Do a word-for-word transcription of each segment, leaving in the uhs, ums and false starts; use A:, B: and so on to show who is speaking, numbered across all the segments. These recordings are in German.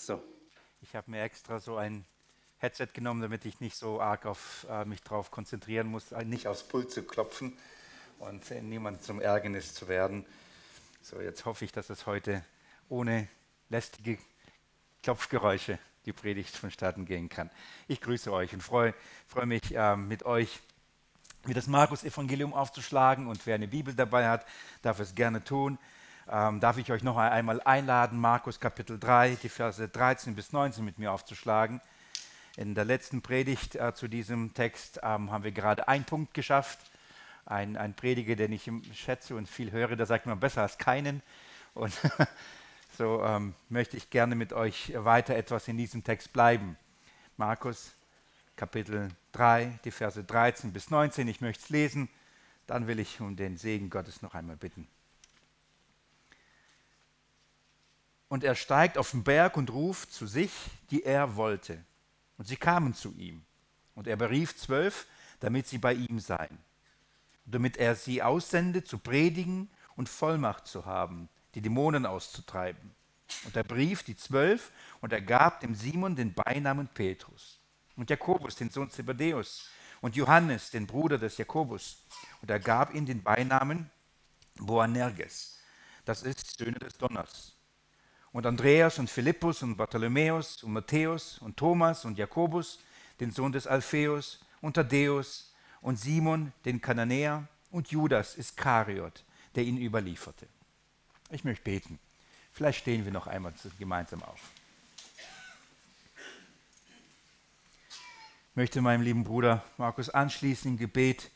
A: So, ich habe mir extra so ein Headset genommen, damit ich nicht so arg auf äh, mich drauf konzentrieren muss, äh, nicht aufs Pult zu klopfen und äh, niemand zum Ärgernis zu werden. So, jetzt hoffe ich, dass es heute ohne lästige Klopfgeräusche die Predigt vonstatten gehen kann. Ich grüße euch und freue freu mich äh, mit euch, wie das Markus-Evangelium aufzuschlagen, und wer eine Bibel dabei hat, darf es gerne tun. Ähm, darf ich euch noch einmal einladen, Markus Kapitel drei, die Verse dreizehn bis neunzehn mit mir aufzuschlagen. In der letzten Predigt äh, zu diesem Text ähm, haben wir gerade einen Punkt geschafft. Ein, ein Prediger, den ich schätze und viel höre, der sagt immer besser als keinen. Und so ähm, möchte ich gerne mit euch weiter etwas in diesem Text bleiben. Markus Kapitel drei, die Verse dreizehn bis neunzehn. Ich möchte es lesen, dann will ich um den Segen Gottes noch einmal bitten. Und er steigt auf den Berg und ruft zu sich, die er wollte. Und sie kamen zu ihm. Und er berief zwölf, damit sie bei ihm seien. Damit er sie aussende, zu predigen und Vollmacht zu haben, die Dämonen auszutreiben. Und er berief die zwölf, und er gab dem Simon den Beinamen Petrus. Und Jakobus, den Sohn Zebedäus. Und Johannes, den Bruder des Jakobus. Und er gab ihm den Beinamen Boanerges. Das ist Söhne des Donners. Und Andreas und Philippus und Bartholomäus und Matthäus und Thomas und Jakobus, den Sohn des Alpheus, und Thaddäus und Simon, den Kananäer, und Judas Iskariot, der ihn überlieferte. Ich möchte beten. Vielleicht stehen wir noch einmal gemeinsam auf. Ich möchte meinem lieben Bruder Markus anschließen im Gebet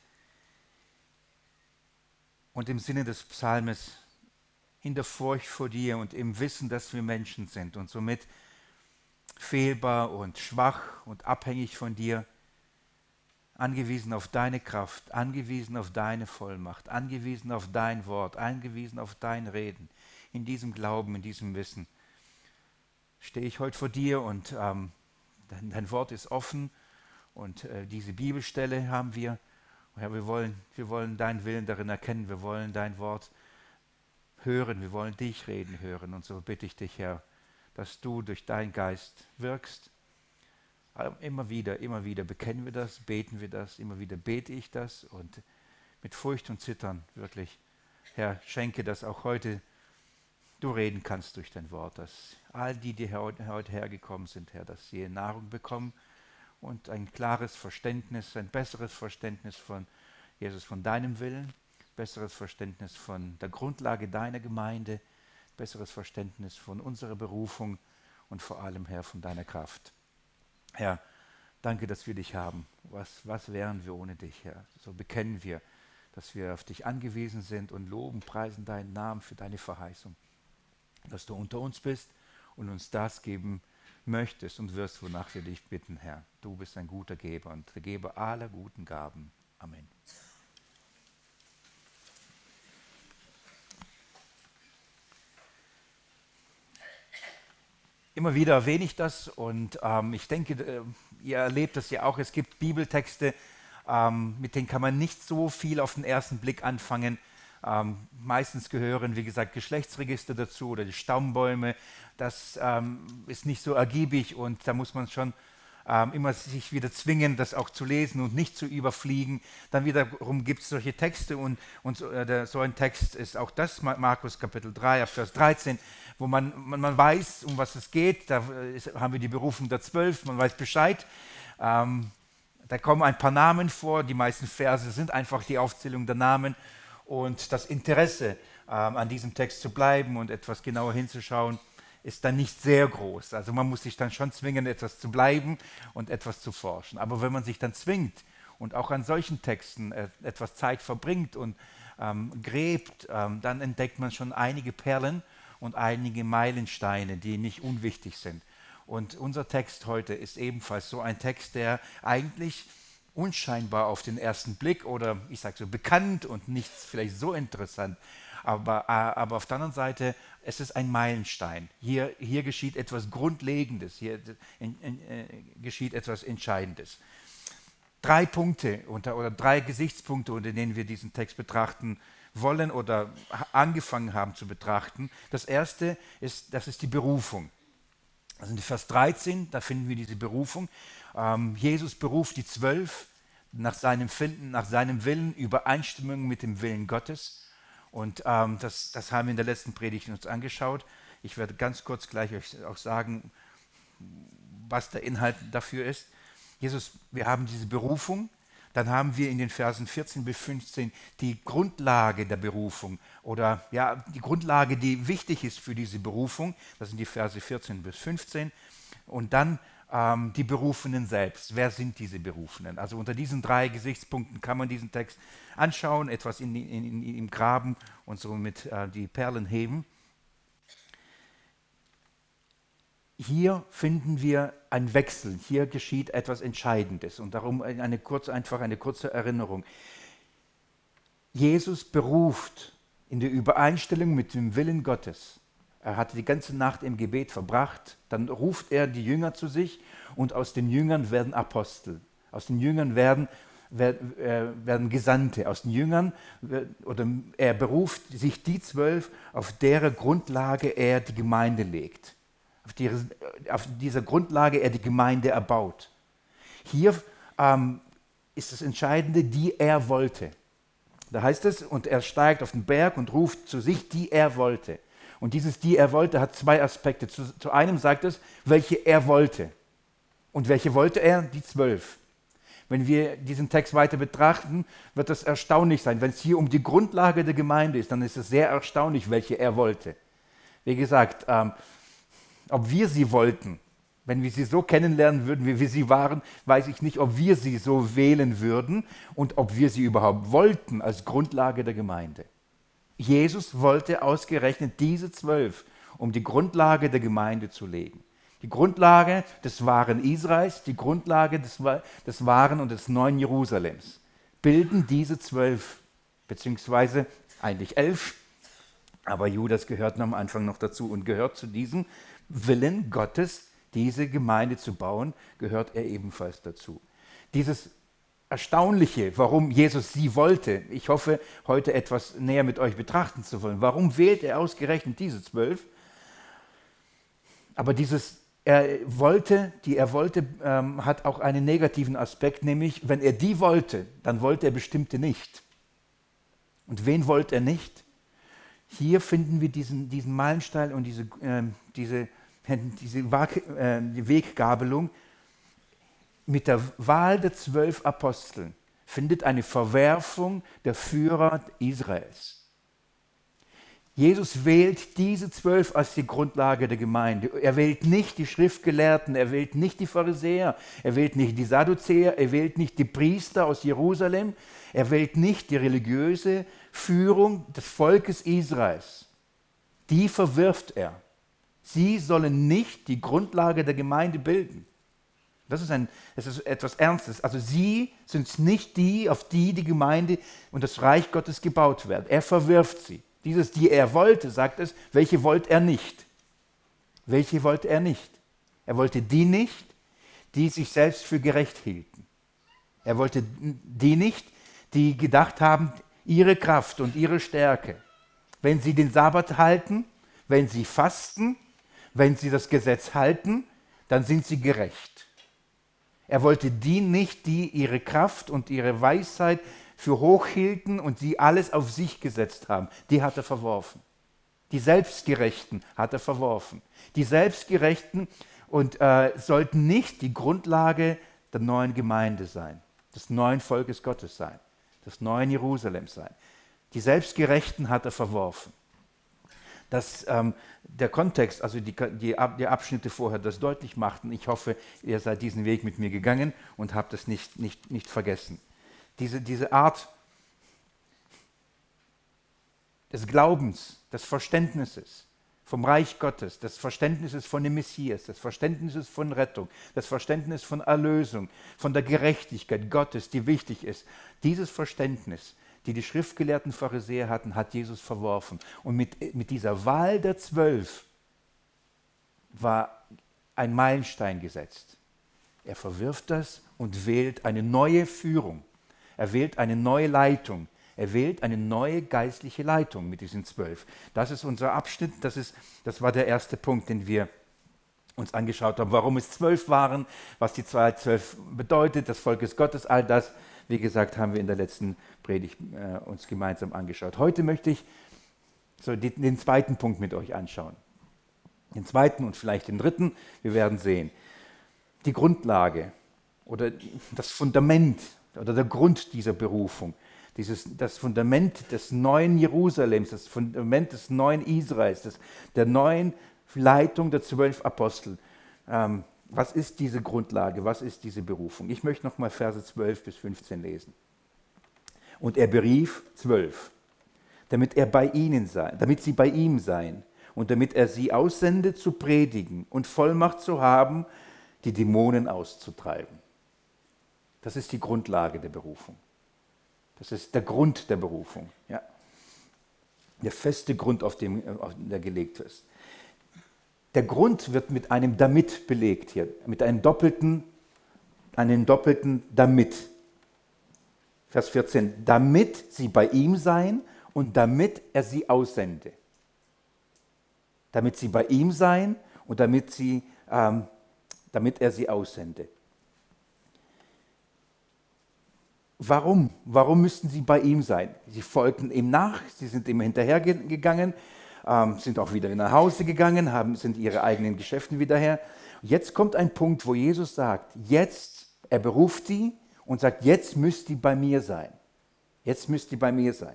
A: und im Sinne des Psalmes, in der Furcht vor dir und im Wissen, dass wir Menschen sind und somit fehlbar und schwach und abhängig von dir, angewiesen auf deine Kraft, angewiesen auf deine Vollmacht, angewiesen auf dein Wort, angewiesen auf dein Reden. In diesem Glauben, in diesem Wissen stehe ich heute vor dir, und ähm, dein, dein Wort ist offen, und äh, diese Bibelstelle haben wir. Ja, wir wollen, wir wollen deinen Willen darin erkennen, wir wollen dein Wort hören, wir wollen dich reden hören, und so bitte ich dich, Herr, dass du durch deinen Geist wirkst. Immer wieder, immer wieder bekennen wir das, beten wir das, immer wieder bete ich das, und mit Furcht und Zittern wirklich, Herr, schenke, dass auch heute du reden kannst durch dein Wort, dass all die, die heute hergekommen sind, Herr, dass sie Nahrung bekommen und ein klares Verständnis, ein besseres Verständnis von Jesus, von deinem Willen, besseres Verständnis von der Grundlage deiner Gemeinde, besseres Verständnis von unserer Berufung und vor allem, Herr, von deiner Kraft. Herr, danke, dass wir dich haben. Was, was wären wir ohne dich, Herr? So bekennen wir, dass wir auf dich angewiesen sind und loben, preisen deinen Namen für deine Verheißung, dass du unter uns bist und uns das geben möchtest und wirst, wonach wir dich bitten, Herr. Du bist ein guter Geber und der Geber aller guten Gaben. Amen. Immer wieder erwähne ich das, und ähm, ich denke, äh, ihr erlebt das ja auch. Es gibt Bibeltexte, ähm, mit denen kann man nicht so viel auf den ersten Blick anfangen. Ähm, meistens gehören, wie gesagt, Geschlechtsregister dazu oder die Stammbäume. Das ähm, ist nicht so ergiebig, und da muss man schon ähm, immer sich wieder zwingen, das auch zu lesen und nicht zu überfliegen. Dann wiederum gibt es solche Texte, und, und so, äh, der, so ein Text ist auch das, Markus Kapitel drei, Vers dreizehn, wo man, man, man weiß, um was es geht. Da ist, haben wir die Berufung der Zwölf, man weiß Bescheid. Ähm, da kommen ein paar Namen vor, die meisten Verse sind einfach die Aufzählung der Namen, und das Interesse, ähm, an diesem Text zu bleiben und etwas genauer hinzuschauen, ist dann nicht sehr groß. Also man muss sich dann schon zwingen, etwas zu bleiben und etwas zu forschen. Aber wenn man sich dann zwingt und auch an solchen Texten äh, etwas Zeit verbringt und ähm, gräbt, ähm, dann entdeckt man schon einige Perlen und einige Meilensteine, die nicht unwichtig sind. Und unser Text heute ist ebenfalls so ein Text, der eigentlich unscheinbar auf den ersten Blick oder ich sage so bekannt und nicht vielleicht so interessant, aber, aber auf der anderen Seite, es ist ein Meilenstein. Hier, hier geschieht etwas Grundlegendes, hier in, in, äh, geschieht etwas Entscheidendes. Drei Punkte unter, oder drei Gesichtspunkte, unter denen wir diesen Text betrachten wollen oder angefangen haben zu betrachten. Das erste ist, das ist die Berufung. Also in Vers dreizehn, da finden wir diese Berufung. Ähm, Jesus beruft die Zwölf nach seinem Finden, nach seinem Willen, Übereinstimmung mit dem Willen Gottes. Und ähm, das, das haben wir in der letzten Predigt uns angeschaut. Ich werde ganz kurz gleich euch auch sagen, was der Inhalt dafür ist. Jesus, wir haben diese Berufung, dann haben wir in den Versen vierzehn bis fünfzehn die Grundlage der Berufung oder ja, die Grundlage, die wichtig ist für diese Berufung. Das sind die Verse vierzehn bis fünfzehn. Und dann ähm, die Berufenen selbst. Wer sind diese Berufenen? Also unter diesen drei Gesichtspunkten kann man diesen Text anschauen, etwas in, in, in, ihm graben und somit äh, die Perlen heben. Hier finden wir einen Wechsel, hier geschieht etwas Entscheidendes und darum eine kurze, einfach eine kurze Erinnerung. Jesus beruft in der Übereinstellung mit dem Willen Gottes. Er hatte die ganze Nacht im Gebet verbracht, dann ruft er die Jünger zu sich und aus den Jüngern werden Apostel. Aus den Jüngern werden, werden, äh, werden Gesandte. Aus den Jüngern, oder er beruft sich die zwölf, auf deren Grundlage er die Gemeinde legt. Auf, die, auf dieser Grundlage er die Gemeinde erbaut. Hier ähm, ist das Entscheidende, die er wollte. Da heißt es, und er steigt auf den Berg und ruft zu sich, die er wollte. Und dieses die er wollte hat zwei Aspekte. Zu, zu einem sagt es, welche er wollte. Und welche wollte er? Die zwölf. Wenn wir diesen Text weiter betrachten, wird das erstaunlich sein. Wenn es hier um die Grundlage der Gemeinde ist, dann ist es sehr erstaunlich, welche er wollte. Wie gesagt, ähm, ob wir sie wollten, wenn wir sie so kennenlernen würden, wie wir sie waren, weiß ich nicht, ob wir sie so wählen würden und ob wir sie überhaupt wollten als Grundlage der Gemeinde. Jesus wollte ausgerechnet diese zwölf, um die Grundlage der Gemeinde zu legen. Die Grundlage des wahren Israels, die Grundlage des, des wahren und des neuen Jerusalems bilden diese zwölf, beziehungsweise eigentlich elf, aber Judas gehört am Anfang noch dazu und gehört zu diesem Willen Gottes, diese Gemeinde zu bauen, gehört er ebenfalls dazu. Dieses Erstaunliche, warum Jesus sie wollte, ich hoffe, heute etwas näher mit euch betrachten zu wollen. Warum wählt er ausgerechnet diese zwölf? Aber dieses er wollte, die er wollte, ähm, hat auch einen negativen Aspekt, nämlich wenn er die wollte, dann wollte er bestimmte nicht. Und wen wollte er nicht? Hier finden wir diesen, diesen Meilenstein und diese, äh, diese, diese Wag, äh, die Weggabelung. Mit der Wahl der zwölf Aposteln findet eine Verwerfung der Führer Israels. Jesus wählt diese zwölf als die Grundlage der Gemeinde. Er wählt nicht die Schriftgelehrten, er wählt nicht die Pharisäer, er wählt nicht die Sadduzäer, er wählt nicht die Priester aus Jerusalem, er wählt nicht die religiöse Führung des Volkes Israels. Die verwirft er. Sie sollen nicht die Grundlage der Gemeinde bilden. Das ist, ein, das ist etwas Ernstes. Also sie sind nicht die, auf die die Gemeinde und das Reich Gottes gebaut werden. Er verwirft sie. Dieses, die er wollte, sagt es, welche wollte er nicht? Welche wollte er nicht? Er wollte die nicht, die sich selbst für gerecht hielten. Er wollte die nicht, die gedacht haben, ihre Kraft und ihre Stärke, wenn sie den Sabbat halten, wenn sie fasten, wenn sie das Gesetz halten, dann sind sie gerecht. Er wollte die nicht, die ihre Kraft und ihre Weisheit für hoch hielten und sie alles auf sich gesetzt haben. Die hat er verworfen. Die Selbstgerechten hat er verworfen. Die Selbstgerechten und, äh, sollten nicht die Grundlage der neuen Gemeinde sein, des neuen Volkes Gottes sein, des neuen Jerusalem sein. Die Selbstgerechten hat er verworfen. Dass ähm, der Kontext, also die, die, die Abschnitte vorher das deutlich machten. Ich hoffe, ihr seid diesen Weg mit mir gegangen und habt es nicht, nicht, nicht vergessen. Diese, diese Art des Glaubens, des Verständnisses vom Reich Gottes, des Verständnisses von dem Messias, des Verständnisses von Rettung, des Verständnisses von Erlösung, von der Gerechtigkeit Gottes, die wichtig ist. Dieses Verständnis, die die schriftgelehrten Pharisäer hatten, hat Jesus verworfen. Und mit, mit dieser Wahl der Zwölf war ein Meilenstein gesetzt. Er verwirft das und wählt eine neue Führung. Er wählt eine neue Leitung. Er wählt eine neue geistliche Leitung mit diesen zwölf. Das ist unser Abschnitt. Das, ist, das war der erste Punkt, den wir uns angeschaut haben, warum es zwölf waren, was die Zahl zwölf bedeutet, das Volk des Gottes, all das, wie gesagt, haben wir in der letzten Predigt äh, uns gemeinsam angeschaut. Heute möchte ich so die, den zweiten Punkt mit euch anschauen. Den zweiten und vielleicht den dritten, wir werden sehen. Die Grundlage oder das Fundament oder der Grund dieser Berufung, dieses, das Fundament des neuen Jerusalems, das Fundament des neuen Israels, des, der neuen Leitung der zwölf Apostel. Ähm, was ist diese Grundlage? Was ist diese Berufung? Ich möchte nochmal Verse zwölf bis fünfzehn lesen. Und er berief zwölf, damit er bei ihnen sei, damit sie bei ihm seien und damit er sie aussende zu predigen und Vollmacht zu haben, die Dämonen auszutreiben. Das ist die Grundlage der Berufung. Das ist der Grund der Berufung. Ja. Der feste Grund, auf dem auf der gelegt ist. Der Grund wird mit einem damit belegt hier, mit einem doppelten, einem doppelten damit. Vers vierzehn, damit sie bei ihm seien und damit er sie aussende. Damit sie bei ihm seien und damit, sie, ähm, damit er sie aussende. Warum? Warum müssten sie bei ihm sein? Sie folgten ihm nach, sie sind ihm hinterhergegangen, ähm, sind auch wieder nach Hause gegangen, haben, sind ihre eigenen Geschäften wieder her. Jetzt kommt ein Punkt, wo Jesus sagt, jetzt, er beruft sie und sagt, jetzt müsst ihr bei mir sein. Jetzt müsst ihr bei mir sein.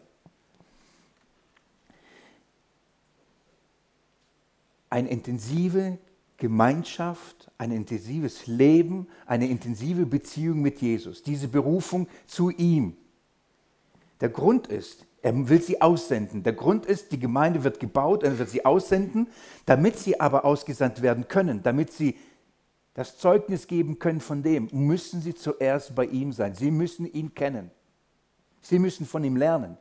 A: Eine intensive Gemeinschaft, ein intensives Leben, eine intensive Beziehung mit Jesus, diese Berufung zu ihm. Der Grund ist, er will sie aussenden. Der Grund ist, die Gemeinde wird gebaut, er wird sie aussenden, damit sie aber ausgesandt werden können, damit sie das Zeugnis geben können von dem, müssen sie zuerst bei ihm sein. Sie müssen ihn kennen. Sie müssen von ihm lernen.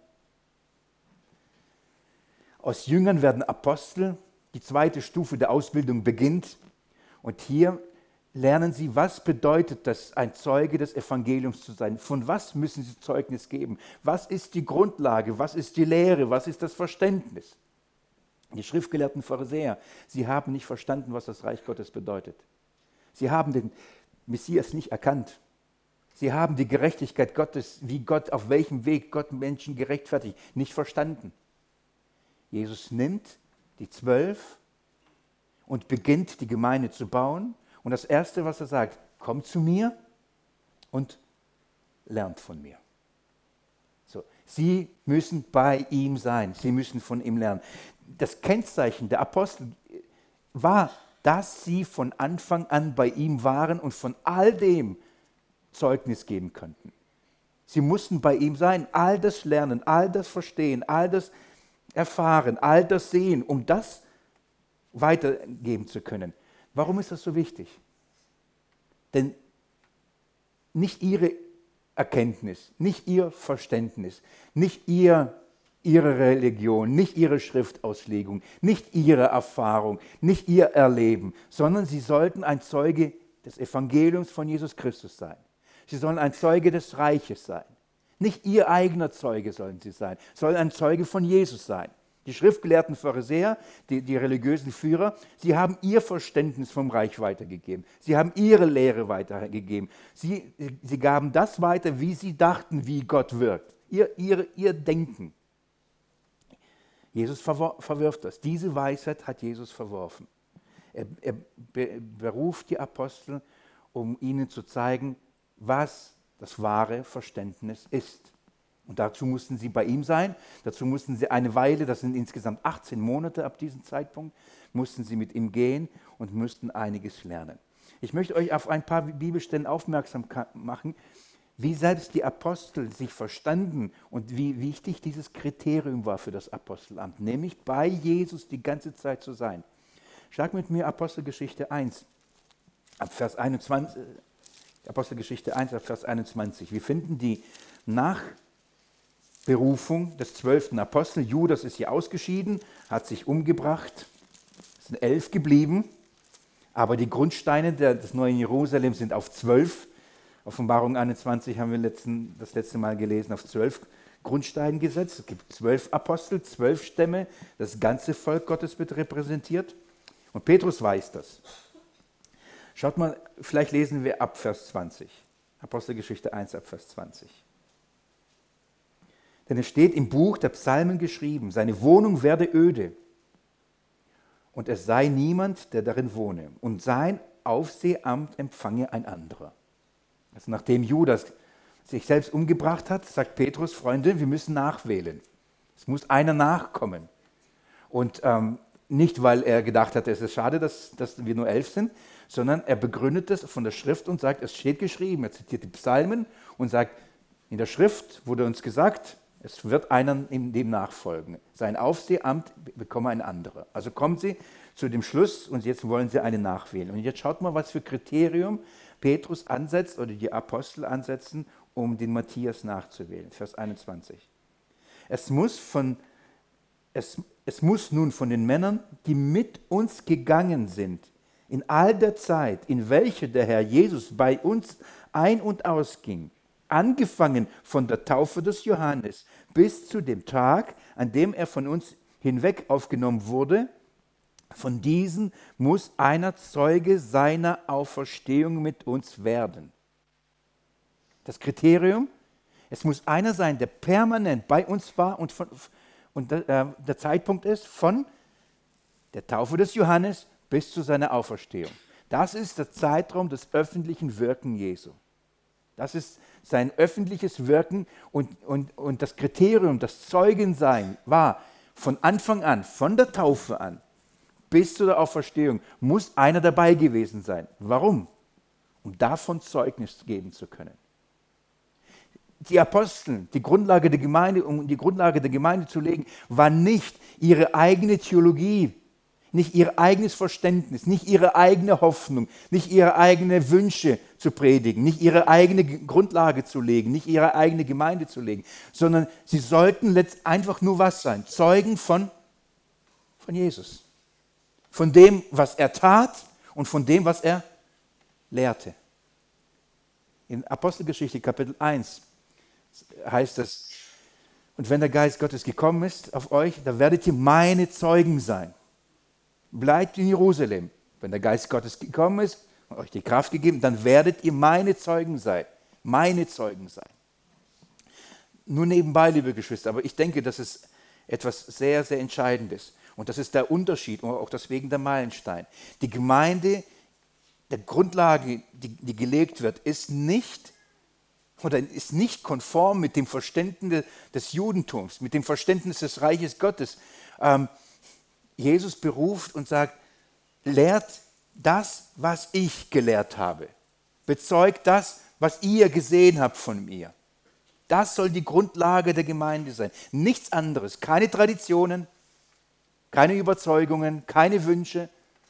A: Aus Jüngern werden Apostel. Die zweite Stufe der Ausbildung beginnt. Und hier lernen sie, was bedeutet das, ein Zeuge des Evangeliums zu sein. Von was müssen sie Zeugnis geben? Was ist die Grundlage? Was ist die Lehre? Was ist das Verständnis? Die schriftgelehrten Pharisäer, sie haben nicht verstanden, was das Reich Gottes bedeutet. Sie haben den Messias nicht erkannt. Sie haben die Gerechtigkeit Gottes, wie Gott, auf welchem Weg Gott Menschen gerechtfertigt, nicht verstanden. Jesus nimmt die Zwölf und beginnt die Gemeinde zu bauen. Und das Erste, was er sagt, kommt zu mir und lernt von mir. So, sie müssen bei ihm sein, sie müssen von ihm lernen. Das Kennzeichen der Apostel war, dass sie von Anfang an bei ihm waren und von all dem Zeugnis geben könnten. Sie mussten bei ihm sein, all das lernen, all das verstehen, all das erfahren, all das sehen, um das weitergeben zu können. Warum ist das so wichtig? Denn nicht ihre Erkenntnis, nicht ihr Verständnis, nicht ihr, ihre Religion, nicht ihre Schriftauslegung, nicht ihre Erfahrung, nicht ihr Erleben, sondern sie sollten ein Zeuge des Evangeliums von Jesus Christus sein. Sie sollen ein Zeuge des Reiches sein. Nicht ihr eigener Zeuge sollen sie sein, sollen ein Zeuge von Jesus sein. Die schriftgelehrten Pharisäer, die, die religiösen Führer, sie haben ihr Verständnis vom Reich weitergegeben. Sie haben ihre Lehre weitergegeben. Sie, sie gaben das weiter, wie sie dachten, wie Gott wirkt. Ihr, ihr, ihr Denken. Jesus verwirft das. Diese Weisheit hat Jesus verworfen. Er, er beruft die Apostel, um ihnen zu zeigen, was das wahre Verständnis ist. Und dazu mussten sie bei ihm sein, dazu mussten sie eine Weile, das sind insgesamt achtzehn Monate ab diesem Zeitpunkt, mussten sie mit ihm gehen und mussten einiges lernen. Ich möchte euch auf ein paar Bibelstellen aufmerksam machen, wie selbst die Apostel sich verstanden und wie wichtig dieses Kriterium war für das Apostelamt, nämlich bei Jesus die ganze Zeit zu sein. Schlag mit mir Apostelgeschichte eins, ab Vers einundzwanzig. Apostelgeschichte eins, Vers einundzwanzig. Wir finden die Nachberufung des zwölften Apostels. Judas ist hier ausgeschieden, hat sich umgebracht. Es sind elf geblieben, aber die Grundsteine der, des neuen Jerusalem sind auf zwölf. Offenbarung einundzwanzig haben wir letzten, das letzte Mal gelesen, auf zwölf Grundsteinen gesetzt. Es gibt zwölf Apostel, zwölf Stämme, das ganze Volk Gottes wird repräsentiert. Und Petrus weiß das. Schaut mal, vielleicht lesen wir ab Vers zwanzig. Apostelgeschichte eins ab Vers zwanzig. Denn es steht im Buch der Psalmen geschrieben, seine Wohnung werde öde und es sei niemand, der darin wohne. Und sein Aufseheramt empfange ein anderer. Also nachdem Judas sich selbst umgebracht hat, sagt Petrus, Freunde, wir müssen nachwählen. Es muss einer nachkommen. Und ähm, nicht, weil er gedacht hat, es ist schade, dass, dass wir nur elf sind, sondern er begründet es von der Schrift und sagt, es steht geschrieben. Er zitiert die Psalmen und sagt, in der Schrift wurde uns gesagt, es wird einer dem nachfolgen. Sein Aufseheramt bekomme ein anderer. Also kommen sie zu dem Schluss und jetzt wollen sie einen nachwählen. Und jetzt schaut mal, was für Kriterium Petrus ansetzt oder die Apostel ansetzen, um den Matthias nachzuwählen. Vers einundzwanzig. Es muss, von, es, es muss nun von den Männern, die mit uns gegangen sind, in all der Zeit, in welche der Herr Jesus bei uns ein- und ausging, angefangen von der Taufe des Johannes bis zu dem Tag, an dem er von uns hinweg aufgenommen wurde, von diesen muss einer Zeuge seiner Auferstehung mit uns werden. Das Kriterium, es muss einer sein, der permanent bei uns war und, von, und der, äh, der Zeitpunkt ist von der Taufe des Johannes bis zu seiner Auferstehung. Das ist der Zeitraum des öffentlichen Wirken Jesu. Das ist sein öffentliches Wirken und, und, und das Kriterium, das Zeugensein war von Anfang an, von der Taufe an bis zu der Auferstehung, muss einer dabei gewesen sein. Warum? Um davon Zeugnis geben zu können. Die Apostel, die Grundlage der Gemeinde, um die Grundlage der Gemeinde zu legen, war nicht ihre eigene Theologie, nicht ihr eigenes Verständnis, nicht ihre eigene Hoffnung, nicht ihre eigenen Wünsche zu predigen, nicht ihre eigene Grundlage zu legen, nicht ihre eigene Gemeinde zu legen, sondern sie sollten letzt einfach nur was sein? Zeugen von, von Jesus. Von dem, was er tat und von dem, was er lehrte. In Apostelgeschichte Kapitel eins heißt es, und wenn der Geist Gottes gekommen ist auf euch, dann werdet ihr meine Zeugen sein. Bleibt in Jerusalem. Wenn der Geist Gottes gekommen ist und euch die Kraft gegeben, dann werdet ihr meine Zeugen sein. Meine Zeugen sein. Nur nebenbei, liebe Geschwister, aber ich denke, das ist etwas sehr, sehr Entscheidendes. Und das ist der Unterschied, und auch deswegen der Meilenstein. Die Gemeinde, der Grundlage, die, die gelegt wird, ist nicht, oder ist nicht konform mit dem Verständnis des Judentums, mit dem Verständnis des Reiches Gottes. Ähm, Jesus beruft und sagt, lehrt das, was ich gelehrt habe. Bezeugt das, was ihr gesehen habt von mir. Das soll die Grundlage der Gemeinde sein. Nichts anderes. Keine Traditionen, keine Überzeugungen, keine Wünsche.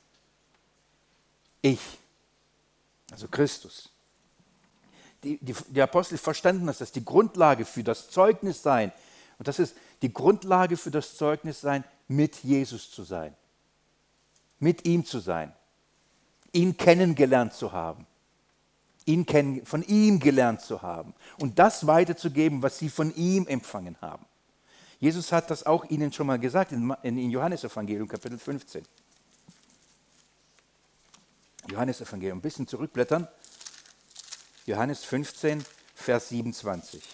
A: Ich, also Christus. Die, die, die Apostel verstanden, dass das die Grundlage für das Zeugnis sein. Und das ist die Grundlage für das Zeugnis sein, mit Jesus zu sein. Mit ihm zu sein. Ihn kennengelernt zu haben. Ihn kennen, von ihm gelernt zu haben. Und das weiterzugeben, was sie von ihm empfangen haben. Jesus hat das auch ihnen schon mal gesagt in, in Johannesevangelium, Kapitel fünfzehn. Johannesevangelium, ein bisschen zurückblättern. Johannes fünfzehn, Vers siebenundzwanzig.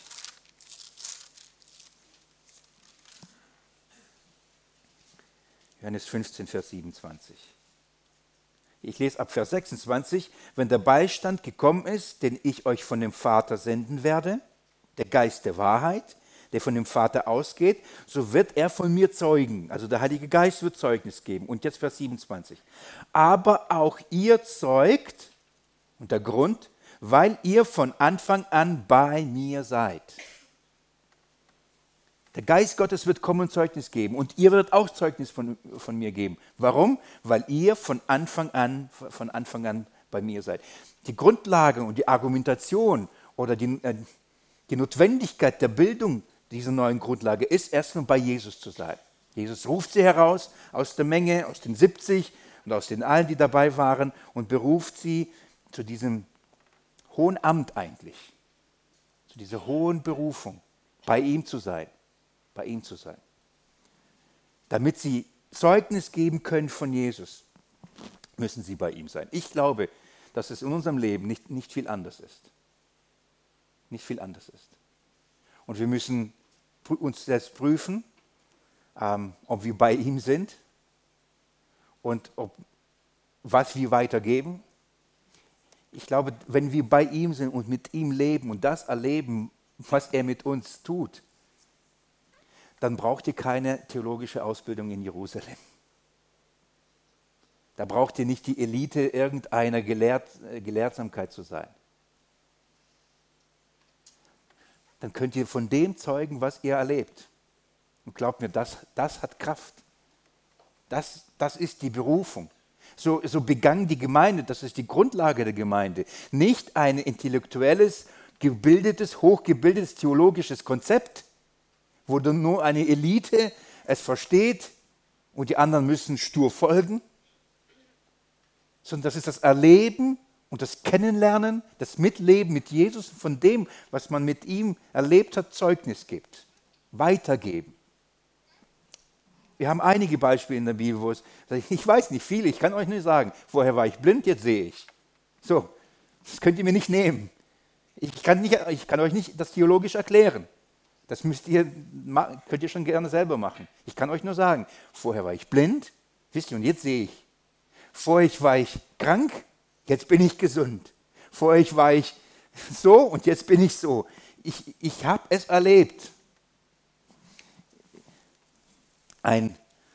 A: Johannes fünfzehn, Vers siebenundzwanzig. Ich lese ab Vers sechsundzwanzig. Wenn der Beistand gekommen ist, den ich euch von dem Vater senden werde, der Geist der Wahrheit, der von dem Vater ausgeht, so wird er von mir zeugen. Also der Heilige Geist wird Zeugnis geben. Und jetzt Vers siebenundzwanzig. Aber auch ihr zeugt, und der Grund, weil ihr von Anfang an bei mir seid. Der Geist Gottes wird kommen und Zeugnis geben. Und ihr werdet auch Zeugnis von, von mir geben. Warum? Weil ihr von Anfang an, von Anfang an bei mir seid. Die Grundlage und die Argumentation oder die, äh, die Notwendigkeit der Bildung dieser neuen Grundlage ist, erstmal bei Jesus zu sein. Jesus ruft sie heraus aus der Menge, aus den siebzig und aus den allen, die dabei waren, und beruft sie zu diesem hohen Amt eigentlich, zu dieser hohen Berufung, bei ihm zu sein. bei ihm zu sein. Damit sie Zeugnis geben können von Jesus, müssen sie bei ihm sein. Ich glaube, dass es in unserem Leben nicht, nicht viel anders ist. Nicht viel anders ist. Und wir müssen uns selbst prüfen, ähm, ob wir bei ihm sind und ob, was wir weitergeben. Ich glaube, wenn wir bei ihm sind und mit ihm leben und das erleben, was er mit uns tut, dann braucht ihr keine theologische Ausbildung in Jerusalem. Da braucht ihr nicht die Elite irgendeiner Gelehrt, äh, Gelehrsamkeit zu sein. Dann könnt ihr von dem zeugen, was ihr erlebt. Und glaubt mir, das, das hat Kraft. Das, das ist die Berufung. So, so begann die Gemeinde, das ist die Grundlage der Gemeinde. Nicht ein intellektuelles, gebildetes, hochgebildetes theologisches Konzept, wo dann nur eine Elite es versteht und die anderen müssen stur folgen, sondern das ist das Erleben und das Kennenlernen, das Mitleben mit Jesus, von dem, was man mit ihm erlebt hat, Zeugnis gibt, weitergeben. Wir haben einige Beispiele in der Bibel, wo es, ich weiß nicht viele, ich kann euch nicht sagen, vorher war ich blind, jetzt sehe ich. So, das könnt ihr mir nicht nehmen. Ich kann, nicht, ich kann euch nicht das theologisch erklären. Das müsst ihr, könnt ihr schon gerne selber machen. Ich kann euch nur sagen, vorher war ich blind, wisst ihr, und jetzt sehe ich. Vorher war ich krank, jetzt bin ich gesund. Vorher war ich so und jetzt bin ich so. Ich, ich habe es erlebt. Ein,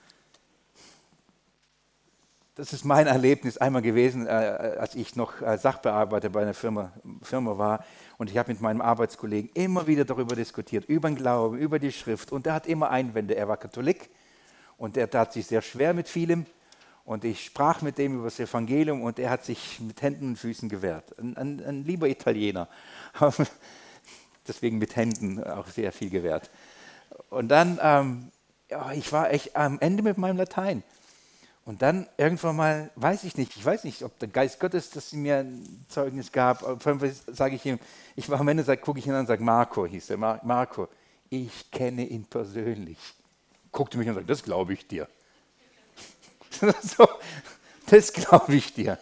A: das ist mein Erlebnis einmal gewesen, äh, als ich noch als Sachbearbeiter bei einer Firma, Firma war. Und ich habe mit meinem Arbeitskollegen immer wieder darüber diskutiert, über den Glauben, über die Schrift. Und er hat immer Einwände. Er war Katholik und er tat sich sehr schwer mit vielem. Und ich sprach mit dem über das Evangelium und er hat sich mit Händen und Füßen gewehrt. Ein, ein, ein lieber Italiener. Deswegen mit Händen auch sehr viel gewehrt. Und dann, ähm, ja, ich war echt am Ende mit meinem Latein. Und dann irgendwann mal, weiß ich nicht, ich weiß nicht, ob der Geist Gottes, dass sie mir ein Zeugnis gab, sage ich ihm, ich war am Ende, gucke ich ihn an und sage, Marco hieß er, Mar- Marco, ich kenne ihn persönlich. Guckte mich an und sagte, das glaube ich dir. So, das glaube ich dir.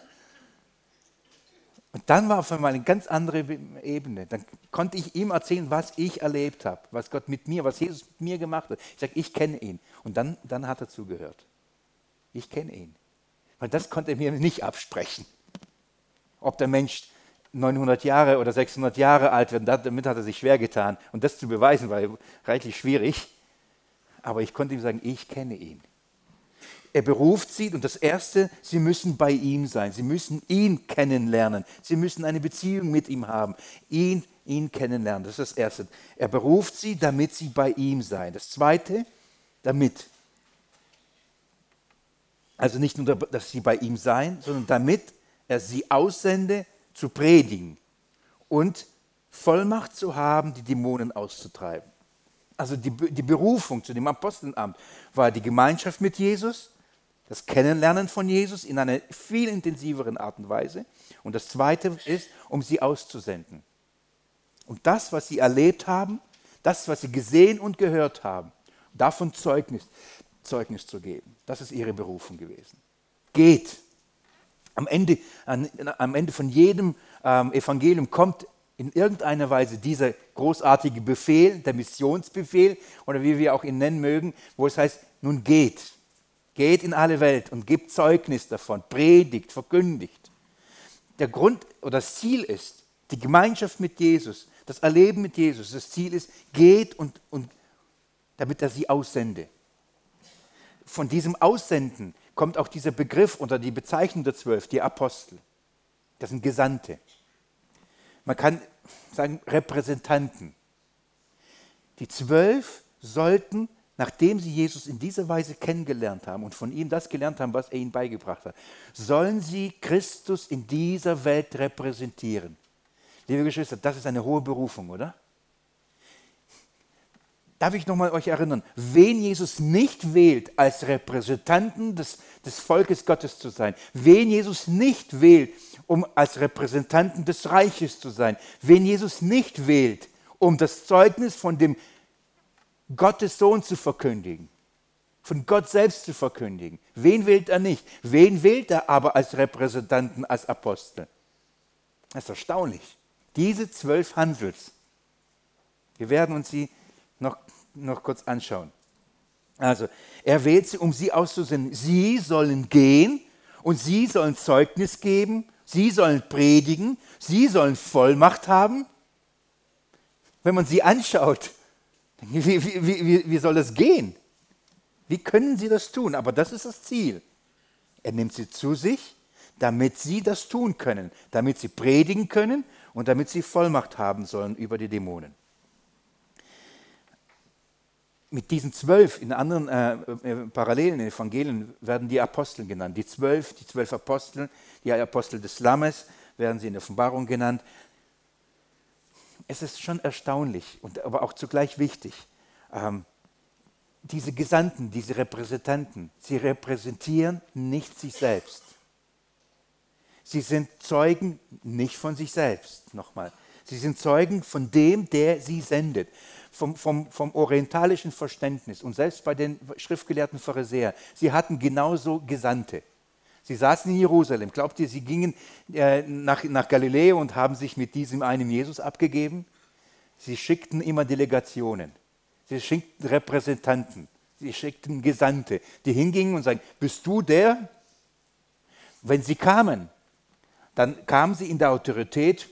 A: Und dann war auf einmal eine ganz andere Ebene. Dann konnte ich ihm erzählen, was ich erlebt habe, was Gott mit mir, was Jesus mit mir gemacht hat. Ich sage, ich kenne ihn. Und dann, dann hat er zugehört. Ich kenne ihn. Weil das konnte er mir nicht absprechen. Ob der Mensch neunhundert Jahre oder sechshundert Jahre alt wird, damit hat er sich schwer getan. Und das zu beweisen, war reichlich schwierig. Aber ich konnte ihm sagen, ich kenne ihn. Er beruft sie und das Erste, sie müssen bei ihm sein. Sie müssen ihn kennenlernen. Sie müssen eine Beziehung mit ihm haben. Ihn, ihn kennenlernen, das ist das Erste. Er beruft sie, damit sie bei ihm sein. Das Zweite, damit. Also nicht nur, dass sie bei ihm seien, sondern damit er sie aussende, zu predigen und Vollmacht zu haben, die Dämonen auszutreiben. Also die, die Berufung zu dem Apostelamt war die Gemeinschaft mit Jesus, das Kennenlernen von Jesus in einer viel intensiveren Art und Weise. Und das Zweite ist, um sie auszusenden. Und das, was sie erlebt haben, das, was sie gesehen und gehört haben, davon Zeugnis, Zeugnis zu geben. Das ist ihre Berufung gewesen. Geht. Am Ende, an, am Ende von jedem ähm, Evangelium kommt in irgendeiner Weise dieser großartige Befehl, der Missionsbefehl, oder wie wir auch ihn nennen mögen, wo es heißt, nun geht. Geht in alle Welt und gebt Zeugnis davon, predigt, verkündigt. Der Grund oder das Ziel ist, die Gemeinschaft mit Jesus, das Erleben mit Jesus. Das Ziel ist, geht und, und damit er sie aussende. Von diesem Aussenden kommt auch dieser Begriff unter die Bezeichnung der Zwölf, die Apostel. Das sind Gesandte. Man kann sagen Repräsentanten. Die Zwölf sollten, nachdem sie Jesus in dieser Weise kennengelernt haben und von ihm das gelernt haben, was er ihnen beigebracht hat, sollen sie Christus in dieser Welt repräsentieren. Liebe Geschwister, das ist eine hohe Berufung, oder? Darf ich nochmal euch erinnern, wen Jesus nicht wählt, als Repräsentanten des, des Volkes Gottes zu sein, wen Jesus nicht wählt, um als Repräsentanten des Reiches zu sein, wen Jesus nicht wählt, um das Zeugnis von dem Gottes Sohn zu verkündigen, von Gott selbst zu verkündigen. Wen wählt er nicht? Wen wählt er aber als Repräsentanten, als Apostel? Das ist erstaunlich. Diese zwölf Hansels, wir werden uns sie noch, noch kurz anschauen. Also, er wählt sie, um sie auszusenden. Sie sollen gehen und sie sollen Zeugnis geben, sie sollen predigen, sie sollen Vollmacht haben. Wenn man sie anschaut, wie, wie, wie, wie soll das gehen? Wie können sie das tun? Aber das ist das Ziel. Er nimmt sie zu sich, damit sie das tun können, damit sie predigen können und damit sie Vollmacht haben sollen über die Dämonen. Mit diesen zwölf, in anderen äh, äh, parallelen Evangelien werden die Apostel genannt. Die zwölf, die zwölf Apostel, die Apostel des Lammes werden sie in der Offenbarung genannt. Es ist schon erstaunlich, und aber auch zugleich wichtig. Ähm, diese Gesandten, diese Repräsentanten, sie repräsentieren nicht sich selbst. Sie sind Zeugen nicht von sich selbst, nochmal. Sie sind Zeugen von dem, der sie sendet. Vom, vom, vom orientalischen Verständnis und selbst bei den schriftgelehrten Pharisäern, sie hatten genauso Gesandte. Sie saßen in Jerusalem. Glaubt ihr, sie gingen äh, nach, nach Galiläa und haben sich mit diesem einen Jesus abgegeben? Sie schickten immer Delegationen. Sie schickten Repräsentanten. Sie schickten Gesandte, die hingingen und sagten, bist du der? Wenn sie kamen, dann kamen sie in der Autorität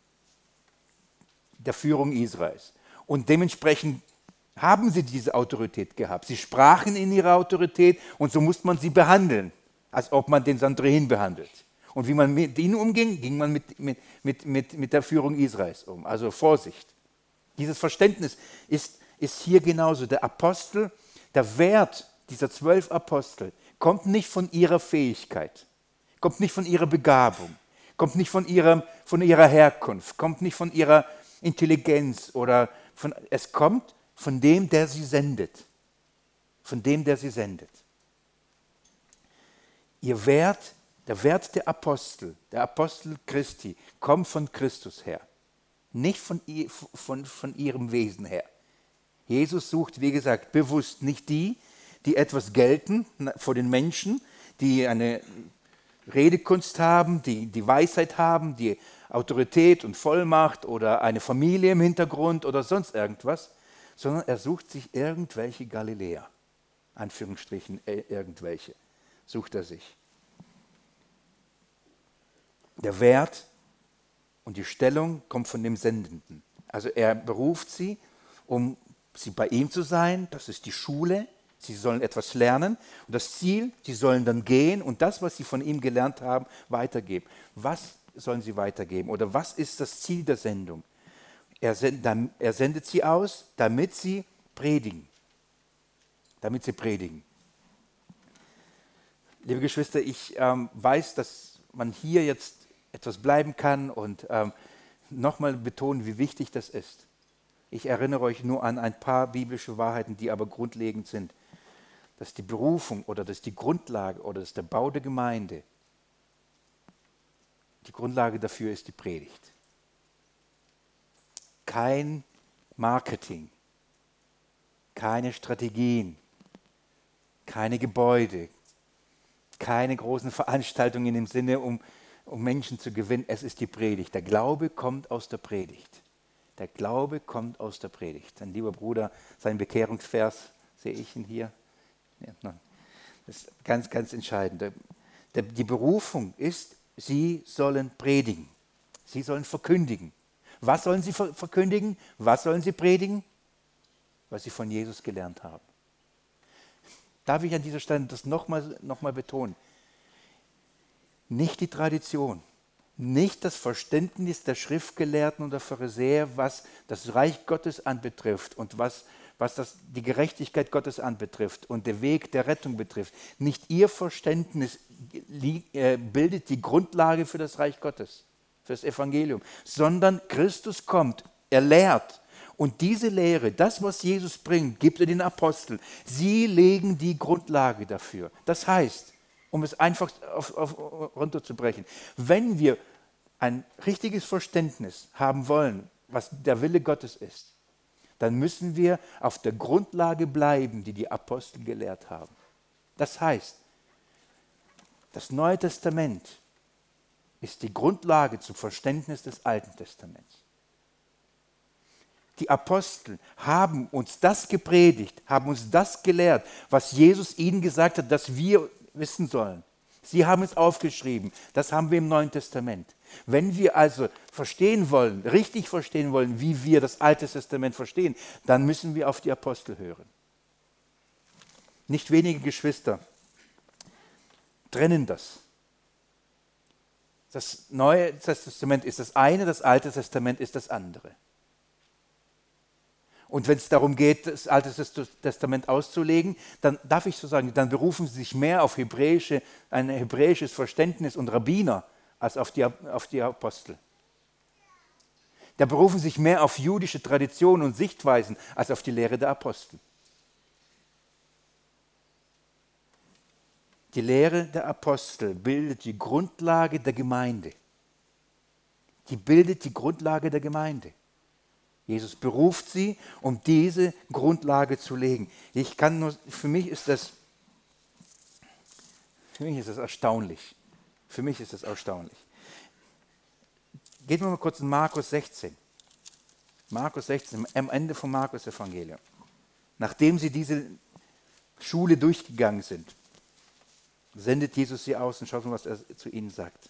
A: der Führung Israels. Und dementsprechend haben sie diese Autorität gehabt. Sie sprachen in ihrer Autorität und so musste man sie behandeln, als ob man den Sanhedrin behandelt. Und wie man mit ihnen umging, ging man mit, mit, mit, mit, mit der Führung Israels um. Also Vorsicht. Dieses Verständnis ist, ist hier genauso. Der Apostel, der Wert dieser zwölf Apostel kommt nicht von ihrer Fähigkeit, kommt nicht von ihrer Begabung, kommt nicht von ihrer, von ihrer Herkunft, kommt nicht von ihrer Intelligenz oder von, es kommt von dem, der sie sendet. Von dem, der sie sendet. Ihr Wert, der Wert der Apostel, der Apostel Christi, kommt von Christus her. Nicht von, ihr, von, von ihrem Wesen her. Jesus sucht, wie gesagt, bewusst nicht die, die etwas gelten vor den Menschen, die eine Redekunst haben, die die Weisheit haben, die Autorität und Vollmacht oder eine Familie im Hintergrund oder sonst irgendwas, sondern er sucht sich irgendwelche Galiläer, Anführungsstrichen äh, irgendwelche, sucht er sich. Der Wert und die Stellung kommt von dem Sendenden. Also er beruft sie, um sie bei ihm zu sein, das ist die Schule, sie sollen etwas lernen und das Ziel, sie sollen dann gehen und das, was sie von ihm gelernt haben, weitergeben. Was sollen sie weitergeben oder was ist das Ziel der Sendung? Er, send, er sendet sie aus, damit sie predigen. Damit sie predigen. Liebe Geschwister, ich ähm, weiß, dass man hier jetzt etwas bleiben kann und ähm, nochmal betonen, wie wichtig das ist. Ich erinnere euch nur an ein paar biblische Wahrheiten, die aber grundlegend sind. Dass die Berufung oder dass die Grundlage oder dass der Bau der Gemeinde, die Grundlage dafür ist die Predigt. Kein Marketing, keine Strategien, keine Gebäude, keine großen Veranstaltungen im Sinne, um, um Menschen zu gewinnen. Es ist die Predigt. Der Glaube kommt aus der Predigt. Der Glaube kommt aus der Predigt. Ein lieber Bruder, sein Bekehrungsvers, sehe ich ihn hier. Ja, das ist ganz, ganz entscheidend. Der, der, die Berufung ist, sie sollen predigen. Sie sollen verkündigen. Was sollen sie ver- verkündigen? Was sollen sie predigen? Was sie von Jesus gelernt haben. Darf ich an dieser Stelle das nochmal noch mal betonen? Nicht die Tradition, nicht das Verständnis der Schriftgelehrten und der Pharisäer, was das Reich Gottes anbetrifft und was, was das, die Gerechtigkeit Gottes anbetrifft und der Weg der Rettung betrifft. Nicht ihr Verständnis äh, bildet die Grundlage für das Reich Gottes, für das Evangelium, sondern Christus kommt, er lehrt. Und diese Lehre, das, was Jesus bringt, gibt er den Aposteln. Sie legen die Grundlage dafür. Das heißt, um es einfach auf, auf, runterzubrechen, wenn wir ein richtiges Verständnis haben wollen, was der Wille Gottes ist, dann müssen wir auf der Grundlage bleiben, die die Apostel gelehrt haben. Das heißt, das Neue Testament ist die Grundlage zum Verständnis des Alten Testaments. Die Apostel haben uns das gepredigt, haben uns das gelehrt, was Jesus ihnen gesagt hat, dass wir wissen sollen. Sie haben es aufgeschrieben, das haben wir im Neuen Testament. Wenn wir also verstehen wollen, richtig verstehen wollen, wie wir das Alte Testament verstehen, dann müssen wir auf die Apostel hören. Nicht wenige Geschwister trennen das. Das Neue Testament ist das eine, das Alte Testament ist das andere. Und wenn es darum geht, das Alte Testament auszulegen, dann darf ich so sagen, dann berufen sie sich mehr auf hebräische, ein hebräisches Verständnis und Rabbiner als auf die, auf die Apostel. Da berufen sie sich mehr auf jüdische Traditionen und Sichtweisen als auf die Lehre der Apostel. Die Lehre der Apostel bildet die Grundlage der Gemeinde. Die bildet die Grundlage der Gemeinde. Jesus beruft sie, um diese Grundlage zu legen. Ich kann nur, für mich ist das, für mich ist das erstaunlich. Für mich ist das erstaunlich. Geht mal kurz in Markus sechzehn. Markus sechzehn, am Ende vom Markus-Evangelium. Nachdem sie diese Schule durchgegangen sind, sendet Jesus sie aus und schaut mal, was er zu ihnen sagt.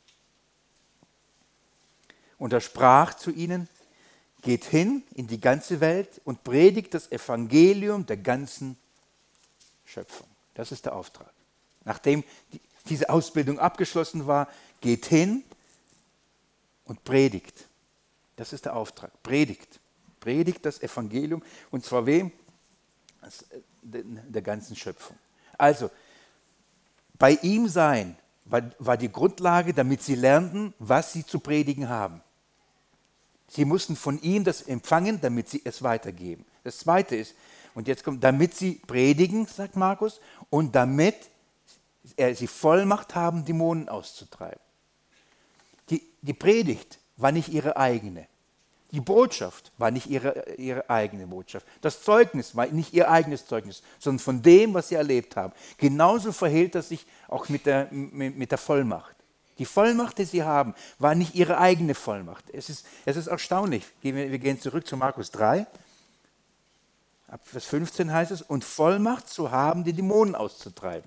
A: Und er sprach zu ihnen: Geht hin in die ganze Welt und predigt das Evangelium der ganzen Schöpfung. Das ist der Auftrag. Nachdem die, diese Ausbildung abgeschlossen war, geht hin und predigt. Das ist der Auftrag. Predigt. Predigt das Evangelium. Und zwar wem? Das, der, der ganzen Schöpfung. Also, bei ihm sein war, war die Grundlage, damit sie lernten, was sie zu predigen haben. Sie mussten von ihm das empfangen, damit sie es weitergeben. Das Zweite ist, und jetzt kommt, damit sie predigen, sagt Markus, und damit er, sie Vollmacht haben, Dämonen auszutreiben. Die, die Predigt war nicht ihre eigene. Die Botschaft war nicht ihre, ihre eigene Botschaft. Das Zeugnis war nicht ihr eigenes Zeugnis, sondern von dem, was sie erlebt haben. Genauso verhält das sich auch mit der, mit, mit der Vollmacht. Die Vollmacht, die sie haben, war nicht ihre eigene Vollmacht. Es ist, es ist erstaunlich. Wir gehen zurück zu Markus drei. Ab Vers fünfzehn heißt es: Und Vollmacht zu haben, die Dämonen auszutreiben.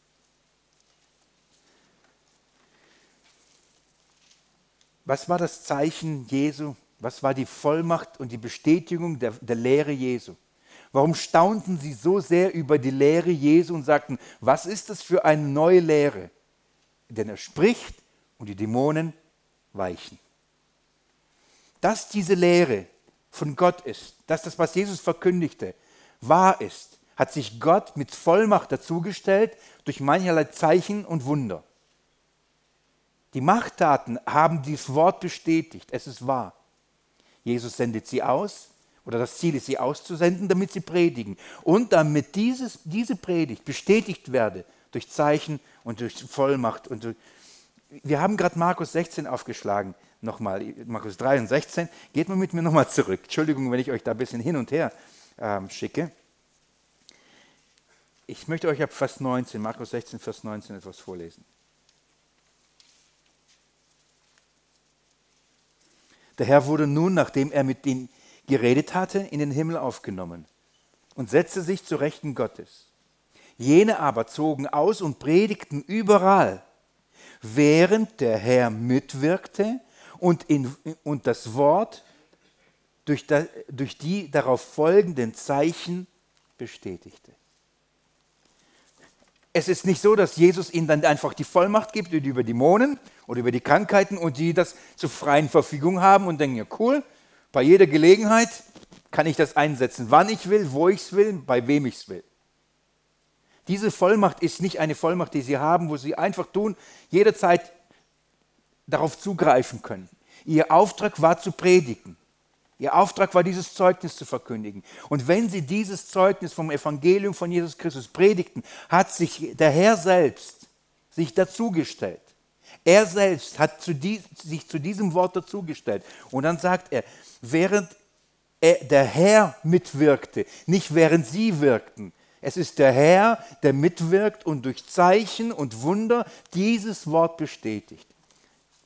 A: Was war das Zeichen Jesu? Was war die Vollmacht und die Bestätigung der, der Lehre Jesu? Warum staunten sie so sehr über die Lehre Jesu und sagten, was ist das für eine neue Lehre? Denn er spricht und die Dämonen weichen. Dass diese Lehre von Gott ist, dass das, was Jesus verkündigte, wahr ist, hat sich Gott mit Vollmacht dazugestellt durch mancherlei Zeichen und Wunder. Die Machttaten haben dieses Wort bestätigt, es ist wahr. Jesus sendet sie aus, oder das Ziel ist, sie auszusenden, damit sie predigen. Und damit dieses, diese Predigt bestätigt werde durch Zeichen und durch Vollmacht. Und durch Wir haben gerade Markus sechzehn aufgeschlagen, nochmal, Markus drei und sechzehn. Geht mal mit mir nochmal zurück. Entschuldigung, wenn ich euch da ein bisschen hin und her ähm, schicke. Ich möchte euch ab Vers neunzehn, Markus sechzehn, Vers neunzehn etwas vorlesen. Der Herr wurde nun, nachdem er mit ihnen geredet hatte, in den Himmel aufgenommen und setzte sich zur Rechten Gottes. Jene aber zogen aus und predigten überall, während der Herr mitwirkte und, in, und das Wort durch, da, durch die darauf folgenden Zeichen bestätigte. Es ist nicht so, dass Jesus ihnen dann einfach die Vollmacht gibt über Dämonen oder über die Krankheiten und die das zur freien Verfügung haben und denken, ja cool, bei jeder Gelegenheit kann ich das einsetzen, wann ich will, wo ich es will, bei wem ich es will. Diese Vollmacht ist nicht eine Vollmacht, die sie haben, wo sie einfach tun, jederzeit darauf zugreifen können. Ihr Auftrag war zu predigen. Ihr Auftrag war, dieses Zeugnis zu verkündigen. Und wenn sie dieses Zeugnis vom Evangelium von Jesus Christus predigten, hat sich der Herr selbst sich dazugestellt. Er selbst hat zu die, sich zu diesem Wort dazugestellt. Und dann sagt er, während er, der Herr mitwirkte, nicht während sie wirkten. Es ist der Herr, der mitwirkt und durch Zeichen und Wunder dieses Wort bestätigt.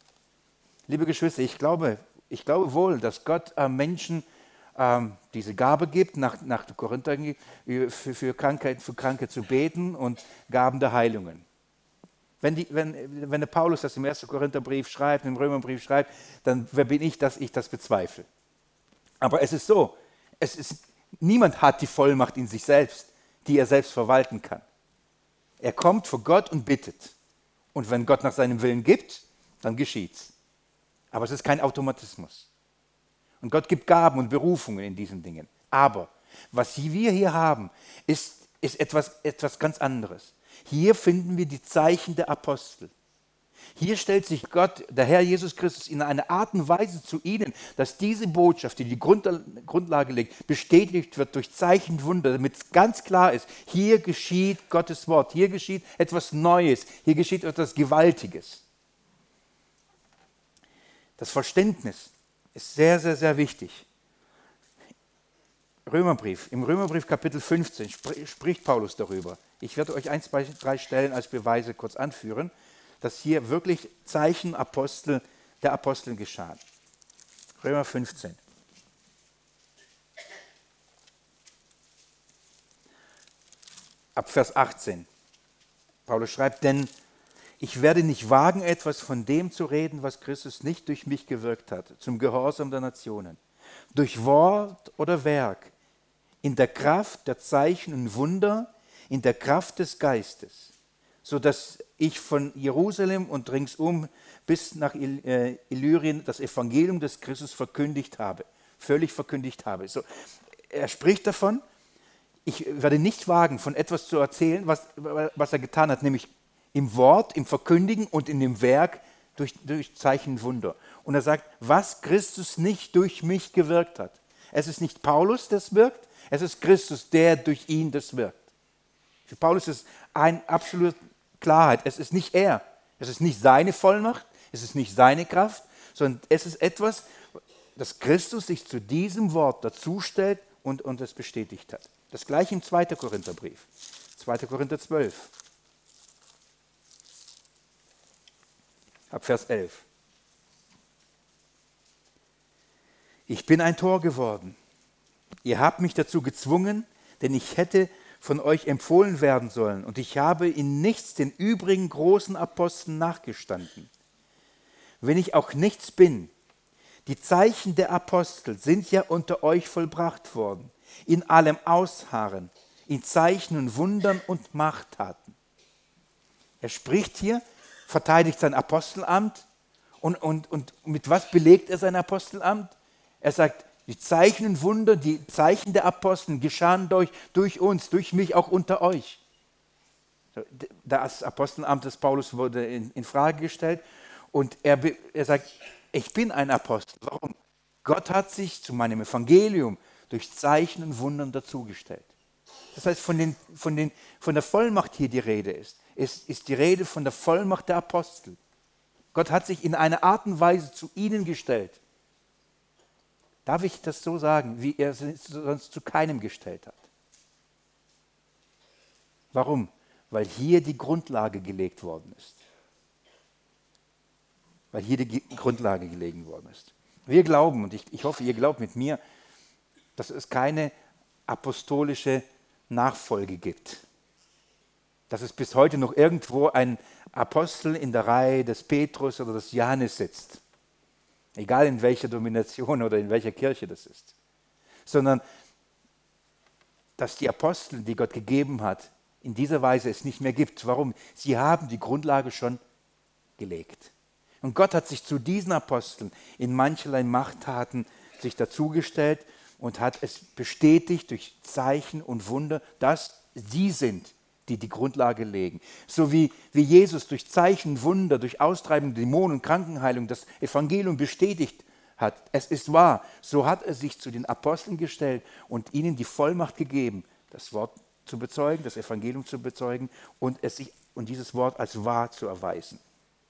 A: Liebe Geschwister, ich glaube, ich glaube wohl, dass Gott äh, Menschen ähm, diese Gabe gibt, nach, nach den Korinther für, für, Krankheit, für Kranke zu beten und Gaben der Heilungen. Wenn, die, wenn, wenn der Paulus das im ersten Korintherbrief schreibt, im Römerbrief schreibt, dann wer bin ich, dass ich das bezweifle? Aber es ist so, es ist, niemand hat die Vollmacht in sich selbst, die er selbst verwalten kann. Er kommt vor Gott und bittet. Und wenn Gott nach seinem Willen gibt, dann geschieht's. Aber es ist kein Automatismus. Und Gott gibt Gaben und Berufungen in diesen Dingen. Aber was wir hier haben, ist, ist etwas, etwas ganz anderes. Hier finden wir die Zeichen der Apostel. Hier stellt sich Gott, der Herr Jesus Christus, in einer Art und Weise zu ihnen, dass diese Botschaft, die die Grundlage legt, bestätigt wird durch Zeichen und Wunder, damit ganz klar ist, hier geschieht Gottes Wort, hier geschieht etwas Neues, hier geschieht etwas Gewaltiges. Das Verständnis ist sehr, sehr, sehr wichtig. Römerbrief, im Römerbrief Kapitel fünfzehn spr- spricht Paulus darüber. Ich werde euch ein, zwei, drei Stellen als Beweise kurz anführen, dass hier wirklich Zeichen Apostel, der Apostel geschahen. Römer fünfzehn. Ab Vers achtzehn. Paulus schreibt, denn ich werde nicht wagen, etwas von dem zu reden, was Christus nicht durch mich gewirkt hat, zum Gehorsam der Nationen. Durch Wort oder Werk, in der Kraft der Zeichen und Wunder, in der Kraft des Geistes, sodass ich von Jerusalem und ringsum bis nach Illyrien das Evangelium des Christus verkündigt habe, völlig verkündigt habe. So, er spricht davon, ich werde nicht wagen, von etwas zu erzählen, was, was er getan hat, nämlich im Wort, im Verkündigen und in dem Werk durch, durch Zeichen und Wunder. Und er sagt, was Christus nicht durch mich gewirkt hat. Es ist nicht Paulus, das wirkt, es ist Christus, der durch ihn das wirkt. Für Paulus ist eine absolute Klarheit. Es ist nicht er, es ist nicht seine Vollmacht, es ist nicht seine Kraft, sondern es ist etwas, dass Christus sich zu diesem Wort dazustellt und, und es bestätigt hat. Das gleiche im zweiten Korintherbrief, zweiter Korinther zwölf. Ab Vers elf. Ich bin ein Tor geworden. Ihr habt mich dazu gezwungen, denn ich hätte von euch empfohlen werden sollen und ich habe in nichts den übrigen großen Aposteln nachgestanden. Wenn ich auch nichts bin, die Zeichen der Apostel sind ja unter euch vollbracht worden, in allem Ausharren, in Zeichen und Wundern und Machttaten. Er spricht hier, verteidigt sein Apostelamt und, und, und mit was belegt er sein Apostelamt? Er sagt, die Zeichen und Wunder, die Zeichen der Apostel geschahen durch, durch uns, durch mich auch unter euch. Das Apostelamt des Paulus wurde in, in Frage gestellt und er, er sagt, ich bin ein Apostel. Warum? Gott hat sich zu meinem Evangelium durch Zeichen und Wundern dazugestellt. Das heißt, von, den, von, den, von der Vollmacht hier die Rede ist, ist, ist die Rede von der Vollmacht der Apostel. Gott hat sich in einer Art und Weise zu ihnen gestellt. Darf ich das so sagen, wie er es sonst zu keinem gestellt hat? Warum? Weil hier die Grundlage gelegt worden ist. Weil hier die Grundlage gelegt worden ist. Wir glauben, und ich, ich hoffe, ihr glaubt mit mir, dass es keine apostolische Nachfolge gibt. Dass es bis heute noch irgendwo ein Apostel in der Reihe des Petrus oder des Johannes sitzt. Egal in welcher Domination oder in welcher Kirche das ist. Sondern, dass die Apostel, die Gott gegeben hat, in dieser Weise es nicht mehr gibt. Warum? Sie haben die Grundlage schon gelegt. Und Gott hat sich zu diesen Aposteln in mancherlei Machttaten sich dazugestellt und hat es bestätigt durch Zeichen und Wunder, dass sie sind, die die Grundlage legen. So wie, wie Jesus durch Zeichen, Wunder, durch Austreibung, Dämonen, Krankenheilung das Evangelium bestätigt hat. Es ist wahr. So hat er sich zu den Aposteln gestellt und ihnen die Vollmacht gegeben, das Wort zu bezeugen, das Evangelium zu bezeugen und, es sich, und dieses Wort als wahr zu erweisen.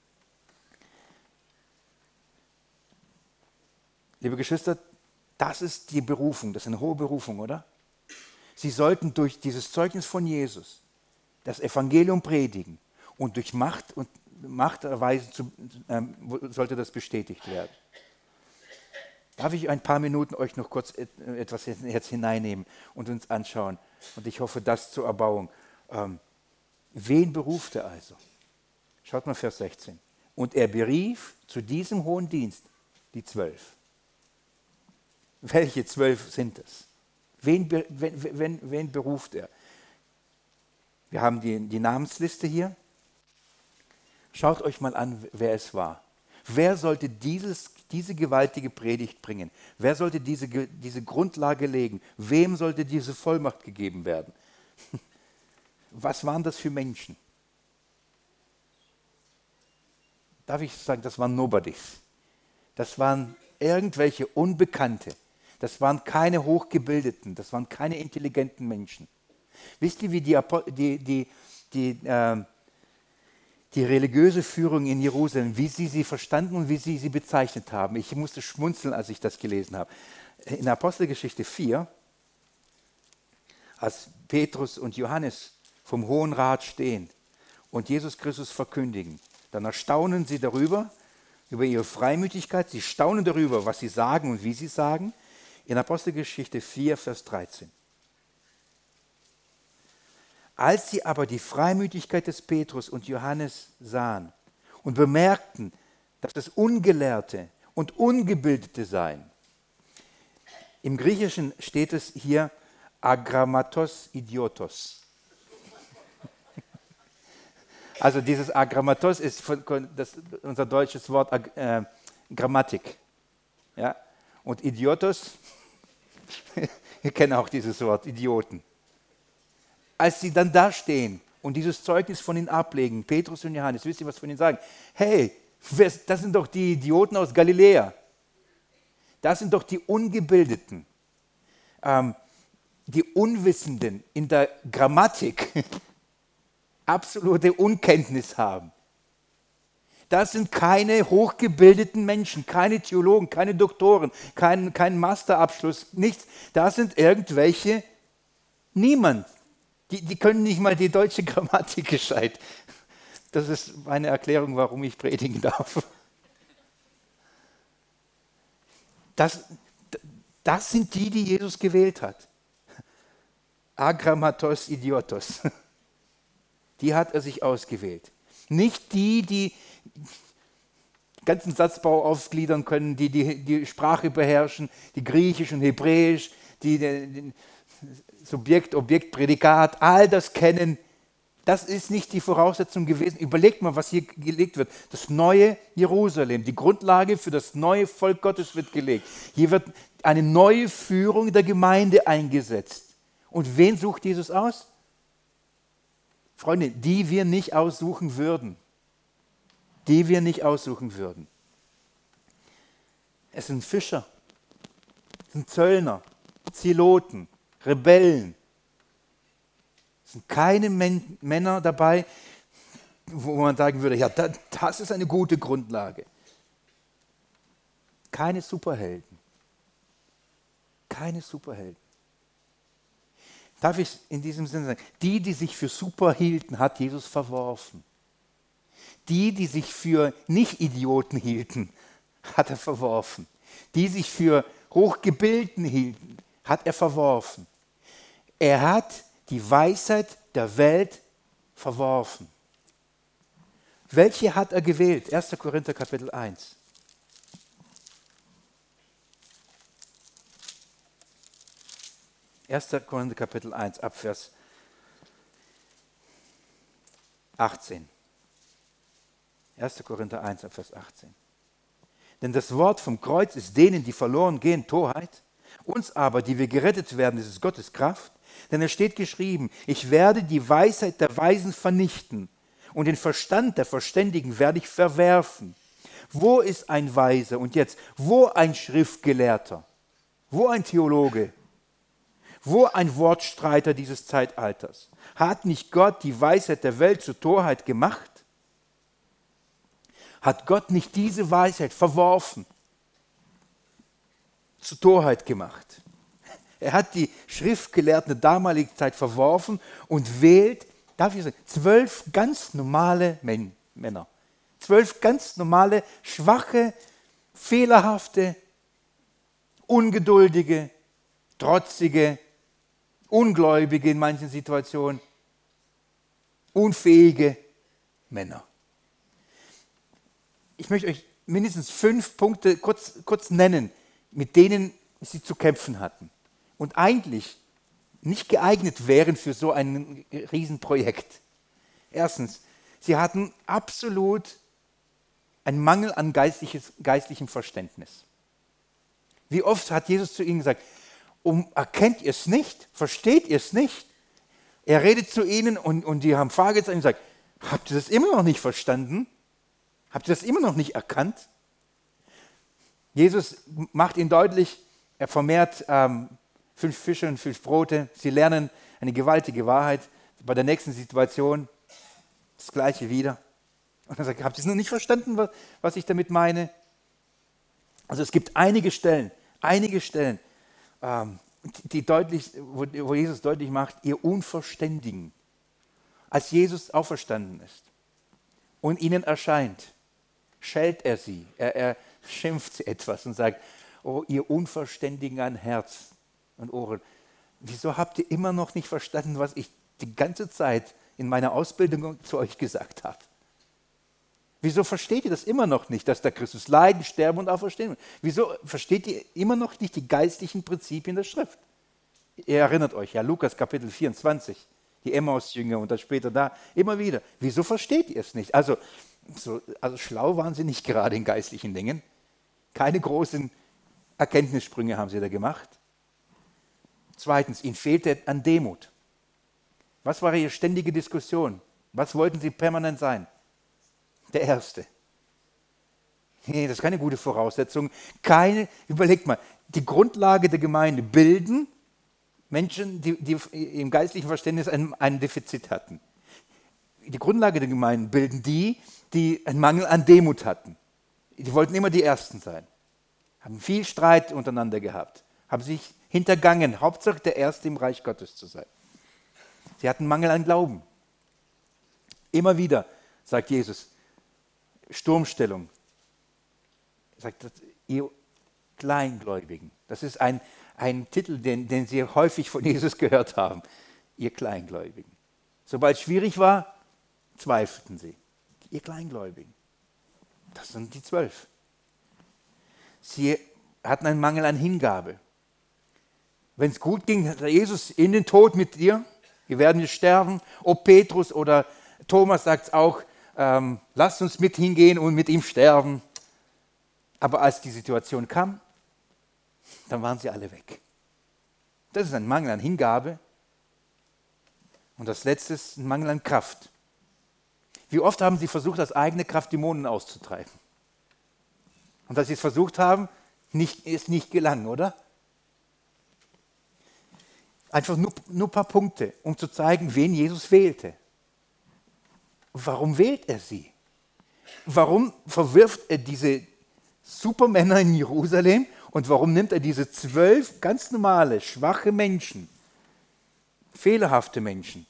A: Liebe Geschwister, das ist die Berufung, das ist eine hohe Berufung, oder? Sie sollten durch dieses Zeugnis von Jesus das Evangelium predigen und durch Macht und Macht erweisen, zu, ähm, sollte das bestätigt werden. Darf ich ein paar Minuten euch noch kurz etwas jetzt hineinnehmen und uns anschauen? Und ich hoffe, das zur Erbauung. Ähm, wen beruft er also? Schaut mal Vers sechzehn. Und er berief zu diesem hohen Dienst die Zwölf. Welche zwölf sind es? Wen, wen, wen, wen beruft er? Wir haben die, die Namensliste hier. Schaut euch mal an, wer es war. Wer sollte dieses, diese gewaltige Predigt bringen? Wer sollte diese, diese Grundlage legen? Wem sollte diese Vollmacht gegeben werden? Was waren das für Menschen? Darf ich sagen, das waren Nobodies. Das waren irgendwelche Unbekannte. Das waren keine Hochgebildeten. Das waren keine intelligenten Menschen. Wisst ihr, wie die, die, die, die, äh, die religiöse Führung in Jerusalem, wie sie sie verstanden und wie sie sie bezeichnet haben? Ich musste schmunzeln, als ich das gelesen habe. In Apostelgeschichte vier, als Petrus und Johannes vom Hohen Rat stehen und Jesus Christus verkündigen, dann erstaunen sie darüber, über ihre Freimütigkeit. Sie staunen darüber, was sie sagen und wie sie sagen. In Apostelgeschichte vier, Vers dreizehn. Als sie aber die Freimütigkeit des Petrus und Johannes sahen und bemerkten, dass es Ungelehrte und Ungebildete seien. Im Griechischen steht es hier agrammatos idiotos. Also dieses agrammatos ist von, das, unser deutsches Wort äh, Grammatik. Ja? Und idiotos, wir kennen auch dieses Wort, Idioten. Als sie dann da stehen und dieses Zeugnis von ihnen ablegen, Petrus und Johannes, wisst ihr, was von ihnen sagen? Hey, das sind doch die Idioten aus Galiläa. Das sind doch die Ungebildeten, ähm, die Unwissenden in der Grammatik, absolute Unkenntnis haben. Das sind keine hochgebildeten Menschen, keine Theologen, keine Doktoren, kein, kein Masterabschluss, nichts. Das sind irgendwelche, niemand. Die, die können nicht mal die deutsche Grammatik gescheit. Das ist meine Erklärung, warum ich predigen darf. Das, das sind die, die Jesus gewählt hat. Agrammatos idiotos. Die hat er sich ausgewählt. Nicht die, die ganzen Satzbau aufgliedern können, die die, die Sprache beherrschen, die Griechisch und Hebräisch, die den Subjekt, Objekt, Prädikat, all das kennen. Das ist nicht die Voraussetzung gewesen. Überlegt mal, was hier gelegt wird. Das neue Jerusalem, die Grundlage für das neue Volk Gottes wird gelegt. Hier wird eine neue Führung der Gemeinde eingesetzt. Und wen sucht Jesus aus? Freunde, die wir nicht aussuchen würden. Die wir nicht aussuchen würden. Es sind Fischer, es sind Zöllner, Zeloten, Rebellen. Es sind keine Men- Männer dabei, wo man sagen würde, ja, das, das ist eine gute Grundlage. Keine Superhelden. Keine Superhelden. Darf ich in diesem Sinne sagen, die, die sich für super hielten, hat Jesus verworfen. Die, die sich für Nicht-Idioten hielten, hat er verworfen. Die sich für Hochgebildeten hielten, hat er verworfen. Er hat die Weisheit der Welt verworfen. Welche hat er gewählt? erster Korinther Kapitel eins. erster Korinther Kapitel eins, Abvers achtzehn. erster Korinther eins, Abvers achtzehn. Denn das Wort vom Kreuz ist denen, die verloren gehen, Torheit. Uns aber, die wir gerettet werden, ist es Gottes Kraft. Denn es steht geschrieben, ich werde die Weisheit der Weisen vernichten und den Verstand der Verständigen werde ich verwerfen. Wo ist ein Weiser? Und jetzt, wo ein Schriftgelehrter? Wo ein Theologe? Wo ein Wortstreiter dieses Zeitalters? Hat nicht Gott die Weisheit der Welt zur Torheit gemacht? Hat Gott nicht diese Weisheit verworfen, zur Torheit gemacht? Er hat die Schriftgelehrten der damaligen Zeit verworfen und wählt, darf ich sagen, zwölf ganz normale Men- Männer, Zwölf ganz normale, schwache, fehlerhafte, ungeduldige, trotzige, ungläubige in manchen Situationen, unfähige Männer. Ich möchte euch mindestens fünf Punkte kurz, kurz nennen, mit denen sie zu kämpfen hatten und eigentlich nicht geeignet wären für so ein Riesenprojekt. Erstens, sie hatten absolut einen Mangel an geistliches, geistlichem Verständnis. Wie oft hat Jesus zu ihnen gesagt, um, erkennt ihr es nicht? Versteht ihr es nicht? Er redet zu ihnen und, und die haben Fragezeichen und sagt, habt ihr das immer noch nicht verstanden? Habt ihr das immer noch nicht erkannt? Jesus macht ihnen deutlich, er vermehrt ähm, fünf Fische und fünf Brote. Sie lernen eine gewaltige Wahrheit. Bei der nächsten Situation das Gleiche wieder. Und er sagt, habt ihr es noch nicht verstanden, was, was ich damit meine? Also es gibt einige Stellen, einige Stellen, ähm, die deutlich, wo, wo Jesus deutlich macht, ihr Unverständigen, als Jesus auferstanden ist und ihnen erscheint, schellt er sie, er, er schimpft sie etwas und sagt, oh ihr Unverständigen an Herz und Ohren, wieso habt ihr immer noch nicht verstanden, was ich die ganze Zeit in meiner Ausbildung zu euch gesagt habe? Wieso versteht ihr das immer noch nicht, dass der Christus leiden, sterben und auferstehen wird? Wieso versteht ihr immer noch nicht die geistlichen Prinzipien der Schrift? Ihr erinnert euch, ja, Lukas Kapitel vierundzwanzig, die Emmaus-Jünger und dann später da, immer wieder. Wieso versteht ihr es nicht? Also, so, also schlau waren sie nicht gerade in geistlichen Dingen. Keine großen Erkenntnissprünge haben sie da gemacht. Zweitens, ihnen fehlte an Demut. Was war ihre ständige Diskussion? Was wollten sie permanent sein? Der Erste. Nee, das ist keine gute Voraussetzung. Keine, überlegt mal, die Grundlage der Gemeinde bilden Menschen, die, die im geistlichen Verständnis ein, ein Defizit hatten. Die Grundlage der Gemeinde bilden die, die einen Mangel an Demut hatten. Die wollten immer die Ersten sein. Haben viel Streit untereinander gehabt. Haben sich hintergangen, Hauptsache der Erste im Reich Gottes zu sein. Sie hatten Mangel an Glauben. Immer wieder sagt Jesus, Sturmstellung. Er sagt, ihr Kleingläubigen. Das ist ein, ein Titel, den, den Sie häufig von Jesus gehört haben. Ihr Kleingläubigen. Sobald es schwierig war, zweifelten sie. Ihr Kleingläubigen. Das sind die zwölf. Sie hatten einen Mangel an Hingabe. Wenn es gut ging, hat Jesus in den Tod mit dir. Wir werden hier sterben. Ob Petrus oder Thomas sagt es auch, ähm, lasst uns mit hingehen und mit ihm sterben. Aber als die Situation kam, dann waren sie alle weg. Das ist ein Mangel an Hingabe. Und das Letzte ist ein Mangel an Kraft. Wie oft haben sie versucht, aus eigener Kraft Dämonen auszutreiben? Und dass sie es versucht haben, nicht, ist nicht gelang, oder? Einfach nur, nur ein paar Punkte, um zu zeigen, wen Jesus wählte. Warum wählt er sie? Warum verwirft er diese Supermänner in Jerusalem und warum nimmt er diese zwölf ganz normale, schwache Menschen, fehlerhafte Menschen?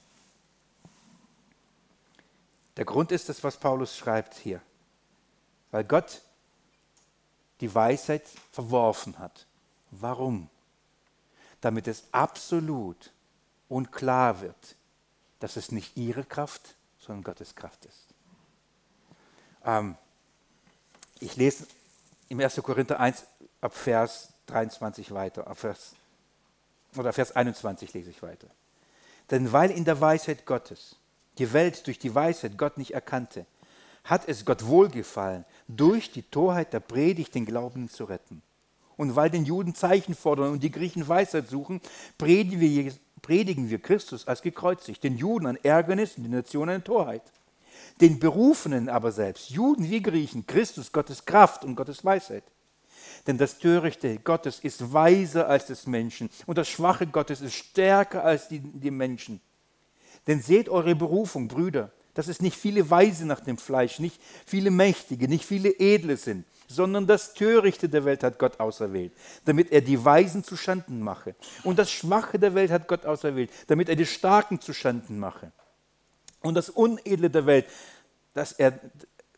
A: Der Grund ist das, was Paulus schreibt hier. Weil Gott die Weisheit verworfen hat. Warum? Damit es absolut und klar wird, dass es nicht ihre Kraft, sondern Gottes Kraft ist. Ähm, ich lese im ersten Korinther eins ab Vers dreiundzwanzig weiter, ab Vers, oder Vers einundzwanzig lese ich weiter. Denn weil in der Weisheit Gottes die Welt durch die Weisheit Gott nicht erkannte, hat es Gott wohlgefallen, durch die Torheit der Predigt den Glaubenden zu retten. Und weil den Juden Zeichen fordern und die Griechen Weisheit suchen, predigen wir, predigen wir Christus als gekreuzigt, den Juden an Ärgernis und den Nationen an Torheit. Den Berufenen aber selbst, Juden wie Griechen, Christus Gottes Kraft und Gottes Weisheit. Denn das Törichte Gottes ist weiser als des Menschen und das Schwache Gottes ist stärker als die, die Menschen. Denn seht eure Berufung, Brüder, dass es nicht viele Weise nach dem Fleisch, nicht viele Mächtige, nicht viele Edle sind, sondern das Törichte der Welt hat Gott auserwählt, damit er die Weisen zu Schanden mache. Und das Schwache der Welt hat Gott auserwählt, damit er die Starken zu Schanden mache. Und das Unedle der Welt, dass er,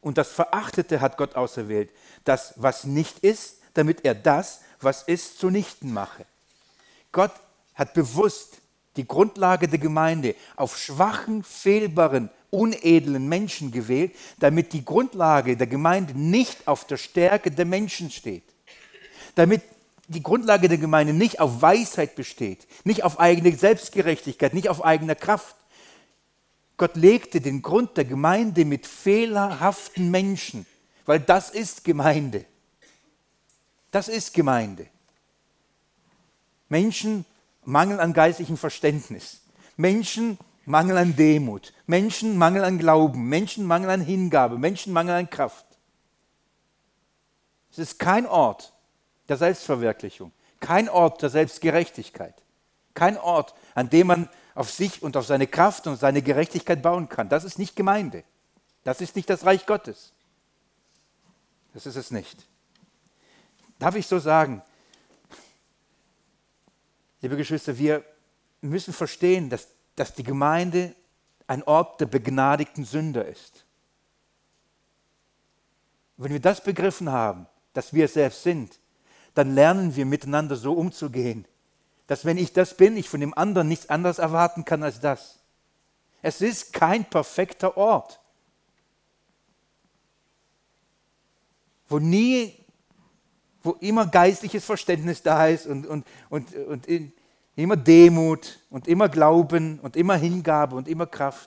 A: Und das Verachtete hat Gott auserwählt, das, was nicht ist, damit er das, was ist, zunichten mache. Gott hat bewusst die Grundlage der Gemeinde auf schwachen, fehlbaren, unedlen Menschen gewählt, damit die Grundlage der Gemeinde nicht auf der Stärke der Menschen steht. Damit die Grundlage der Gemeinde nicht auf Weisheit besteht, nicht auf eigene Selbstgerechtigkeit, nicht auf eigener Kraft. Gott legte den Grund der Gemeinde mit fehlerhaften Menschen, weil das ist Gemeinde. Das ist Gemeinde. Menschen mangeln an geistlichem Verständnis. Menschen mangeln an Demut. Menschen mangeln an Glauben. Menschen mangeln an Hingabe. Menschen mangeln an Kraft. Es ist kein Ort der Selbstverwirklichung, kein Ort der Selbstgerechtigkeit, kein Ort, an dem man auf sich und auf seine Kraft und seine Gerechtigkeit bauen kann. Das ist nicht Gemeinde. Das ist nicht das Reich Gottes. Das ist es nicht. Darf ich so sagen, liebe Geschwister, wir müssen verstehen, dass, dass die Gemeinde ein Ort der begnadigten Sünder ist. Wenn wir das begriffen haben, dass wir es selbst sind, dann lernen wir miteinander so umzugehen, dass wenn ich das bin, ich von dem anderen nichts anderes erwarten kann als das. Es ist kein perfekter Ort, wo nie, wo immer geistliches Verständnis da ist und, und, und, und in, immer Demut und immer Glauben und immer Hingabe und immer Kraft.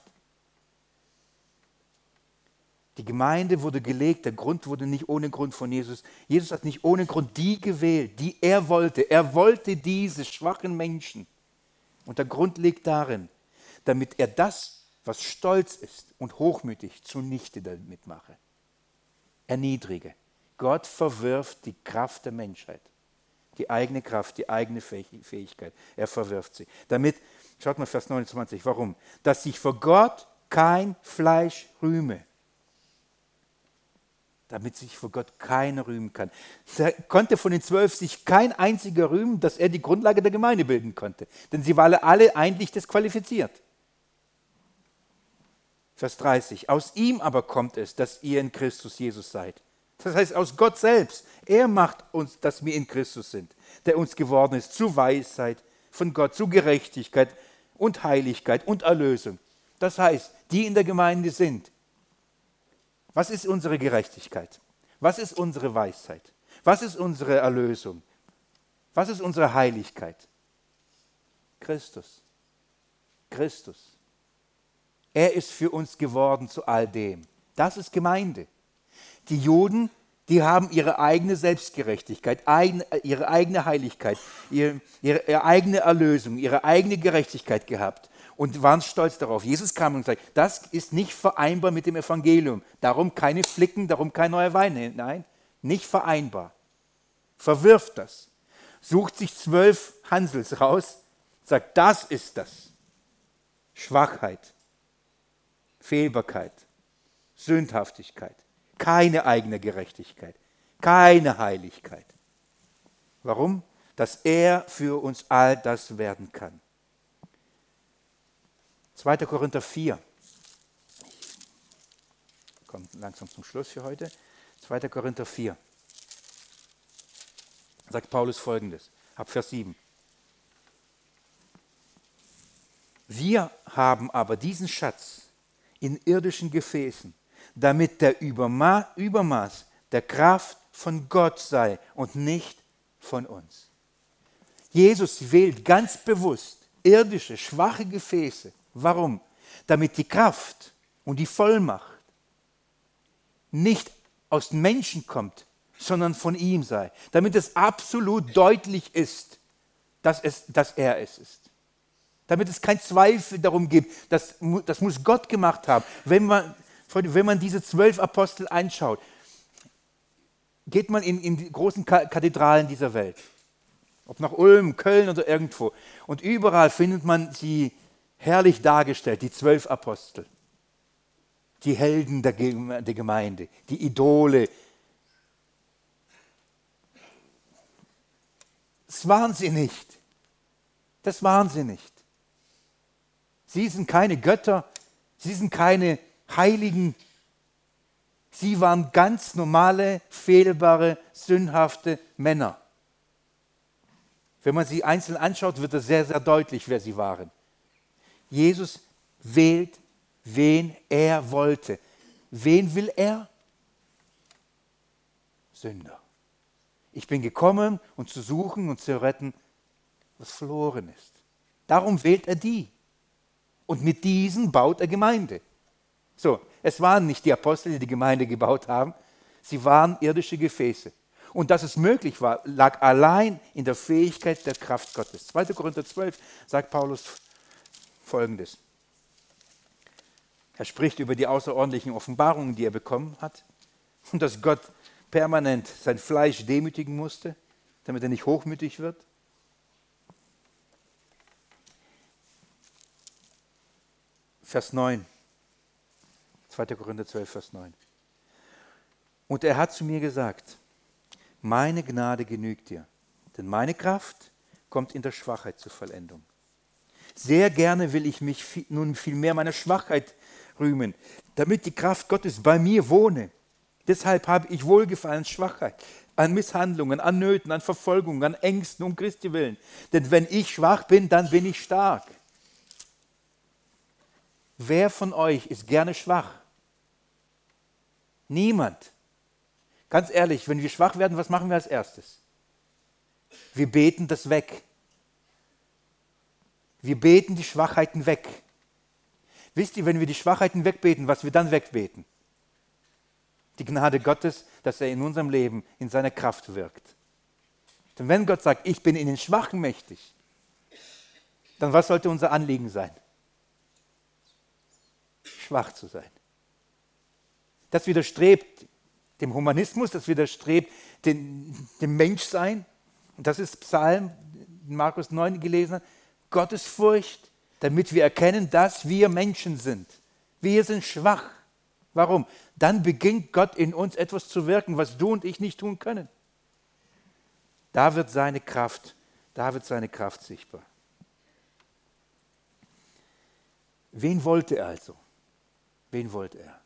A: Die Gemeinde wurde gelegt, der Grund wurde nicht ohne Grund von Jesus. Jesus hat nicht ohne Grund die gewählt, die er wollte. Er wollte diese schwachen Menschen. Und der Grund liegt darin, damit er das, was stolz ist und hochmütig, zunichte damit mache. Erniedrige. Gott verwirft die Kraft der Menschheit. Die eigene Kraft, die eigene Fähigkeit. Er verwirft sie. Damit, schaut mal Vers neunundzwanzig, warum? Dass sich vor Gott kein Fleisch rühme. Damit sich vor Gott keiner rühmen kann. Da konnte von den zwölf sich kein einziger rühmen, dass er die Grundlage der Gemeinde bilden konnte. Denn sie waren alle eigentlich disqualifiziert. Vers dreißig. Aus ihm aber kommt es, dass ihr in Christus Jesus seid. Das heißt, aus Gott selbst. Er macht uns, dass wir in Christus sind, der uns geworden ist zu Weisheit von Gott, zu Gerechtigkeit und Heiligkeit und Erlösung. Das heißt, die in der Gemeinde sind. Was ist unsere Gerechtigkeit? Was ist unsere Weisheit? Was ist unsere Erlösung? Was ist unsere Heiligkeit? Christus. Christus. Er ist für uns geworden zu all dem. Das ist Gemeinde. Die Juden, die haben ihre eigene Selbstgerechtigkeit, eigene, ihre eigene Heiligkeit, ihre, ihre, ihre eigene Erlösung, ihre eigene Gerechtigkeit gehabt. Und waren stolz darauf. Jesus kam und sagte, das ist nicht vereinbar mit dem Evangelium. Darum keine Flicken, darum kein neuer Wein. Nein, nicht vereinbar. Verwirft das. Sucht sich zwölf Hansels raus, sagt, das ist das. Schwachheit, Fehlbarkeit, Sündhaftigkeit, keine eigene Gerechtigkeit, keine Heiligkeit. Warum? Dass er für uns all das werden kann. zweiter Korinther vier. Ich komme langsam zum Schluss für heute. zweiter Korinther vier. Sagt Paulus Folgendes, ab Vers sieben. Wir haben aber diesen Schatz in irdischen Gefäßen, damit der Überma- Übermaß der Kraft von Gott sei und nicht von uns. Jesus wählt ganz bewusst irdische, schwache Gefäße. Warum? Damit die Kraft und die Vollmacht nicht aus den Menschen kommt, sondern von ihm sei. Damit es absolut deutlich ist, dass, es, dass er es ist. Damit es keinen Zweifel darum gibt, das, das muss Gott gemacht haben. Wenn man, wenn man diese zwölf Apostel anschaut, geht man in, in die großen Kathedralen dieser Welt, ob nach Ulm, Köln oder irgendwo, und überall findet man sie herrlich dargestellt, die zwölf Apostel, die Helden der Gemeinde, die Idole. Das waren sie nicht. Das waren sie nicht. Sie sind keine Götter, sie sind keine Heiligen. Sie waren ganz normale, fehlbare, sündhafte Männer. Wenn man sie einzeln anschaut, wird es sehr, sehr deutlich, wer sie waren. Jesus wählt, wen er wollte. Wen will er? Sünder. Ich bin gekommen, um zu suchen und zu retten, was verloren ist. Darum wählt er die. Und mit diesen baut er Gemeinde. So, es waren nicht die Apostel, die die Gemeinde gebaut haben. Sie waren irdische Gefäße. Und dass es möglich war, lag allein in der Fähigkeit der Kraft Gottes. zweiter Korinther zwölf sagt Paulus Folgendes. Er spricht über die außerordentlichen Offenbarungen, die er bekommen hat. Und dass Gott permanent sein Fleisch demütigen musste, damit er nicht hochmütig wird. Vers neun. zweiter Korinther zwölf, Vers neun. Und er hat zu mir gesagt, meine Gnade genügt dir, denn meine Kraft kommt in der Schwachheit zur Vollendung. Sehr gerne will ich mich viel, nun viel mehr meiner Schwachheit rühmen, damit die Kraft Gottes bei mir wohne. Deshalb habe ich Wohlgefallen an Schwachheit, an Misshandlungen, an Nöten, an Verfolgungen, an Ängsten um Christi willen. Denn wenn ich schwach bin, dann bin ich stark. Wer von euch ist gerne schwach? Niemand. Ganz ehrlich, wenn wir schwach werden, was machen wir als erstes? Wir beten das weg. Wir beten die Schwachheiten weg. Wisst ihr, wenn wir die Schwachheiten wegbeten, was wir dann wegbeten? Die Gnade Gottes, dass er in unserem Leben in seiner Kraft wirkt. Denn wenn Gott sagt, ich bin in den Schwachen mächtig, dann was sollte unser Anliegen sein? Schwach zu sein. Das widerstrebt dem Humanismus, das widerstrebt dem, dem Menschsein. Und das ist Psalm, Markus neun gelesen, Gottesfurcht, damit wir erkennen, dass wir Menschen sind. Wir sind schwach. Warum? Dann beginnt Gott in uns etwas zu wirken, was du und ich nicht tun können. Da wird seine Kraft, da wird seine Kraft sichtbar. Wen wollte er also? Wen wollte er?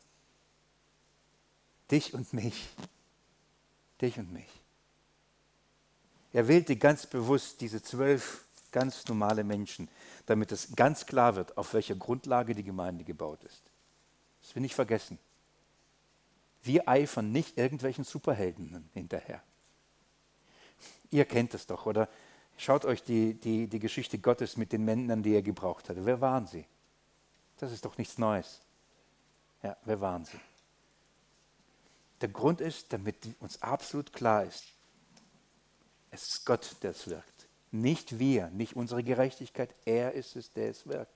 A: Dich und mich. Dich und mich. Er wählte ganz bewusst diese zwölf ganz normale Menschen, damit es ganz klar wird, auf welcher Grundlage die Gemeinde gebaut ist. Das wir nicht vergessen. Wir eifern nicht irgendwelchen Superhelden hinterher. Ihr kennt es doch, oder? Schaut euch die, die, die Geschichte Gottes mit den Männern, die er gebraucht hatte. Wer waren sie? Das ist doch nichts Neues. Ja, wer waren sie? Der Grund ist, damit uns absolut klar ist, es ist Gott, der es wirkt. Nicht wir, nicht unsere Gerechtigkeit, er ist es, der es wirkt.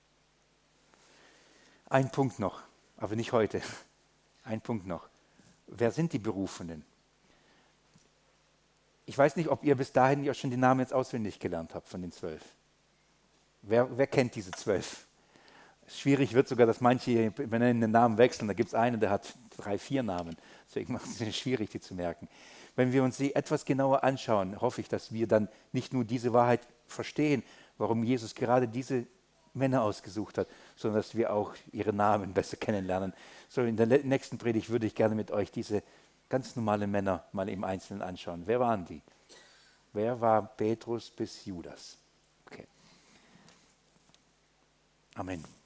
A: Ein Punkt noch, aber nicht heute. Ein Punkt noch. Wer sind die Berufenen? Ich weiß nicht, ob ihr bis dahin ja schon die Namen jetzt auswendig gelernt habt von den zwölf. Wer, wer kennt diese zwölf? Schwierig wird sogar, dass manche benennen den Namen wechseln. Da gibt es einen, der hat drei, vier Namen. Deswegen macht es schwierig, die zu merken. Wenn wir uns sie etwas genauer anschauen, hoffe ich, dass wir dann nicht nur diese Wahrheit verstehen, warum Jesus gerade diese Männer ausgesucht hat, sondern dass wir auch ihre Namen besser kennenlernen. So, in der nächsten Predigt würde ich gerne mit euch diese ganz normalen Männer mal im Einzelnen anschauen. Wer waren die? Wer war Petrus bis Judas? Okay. Amen.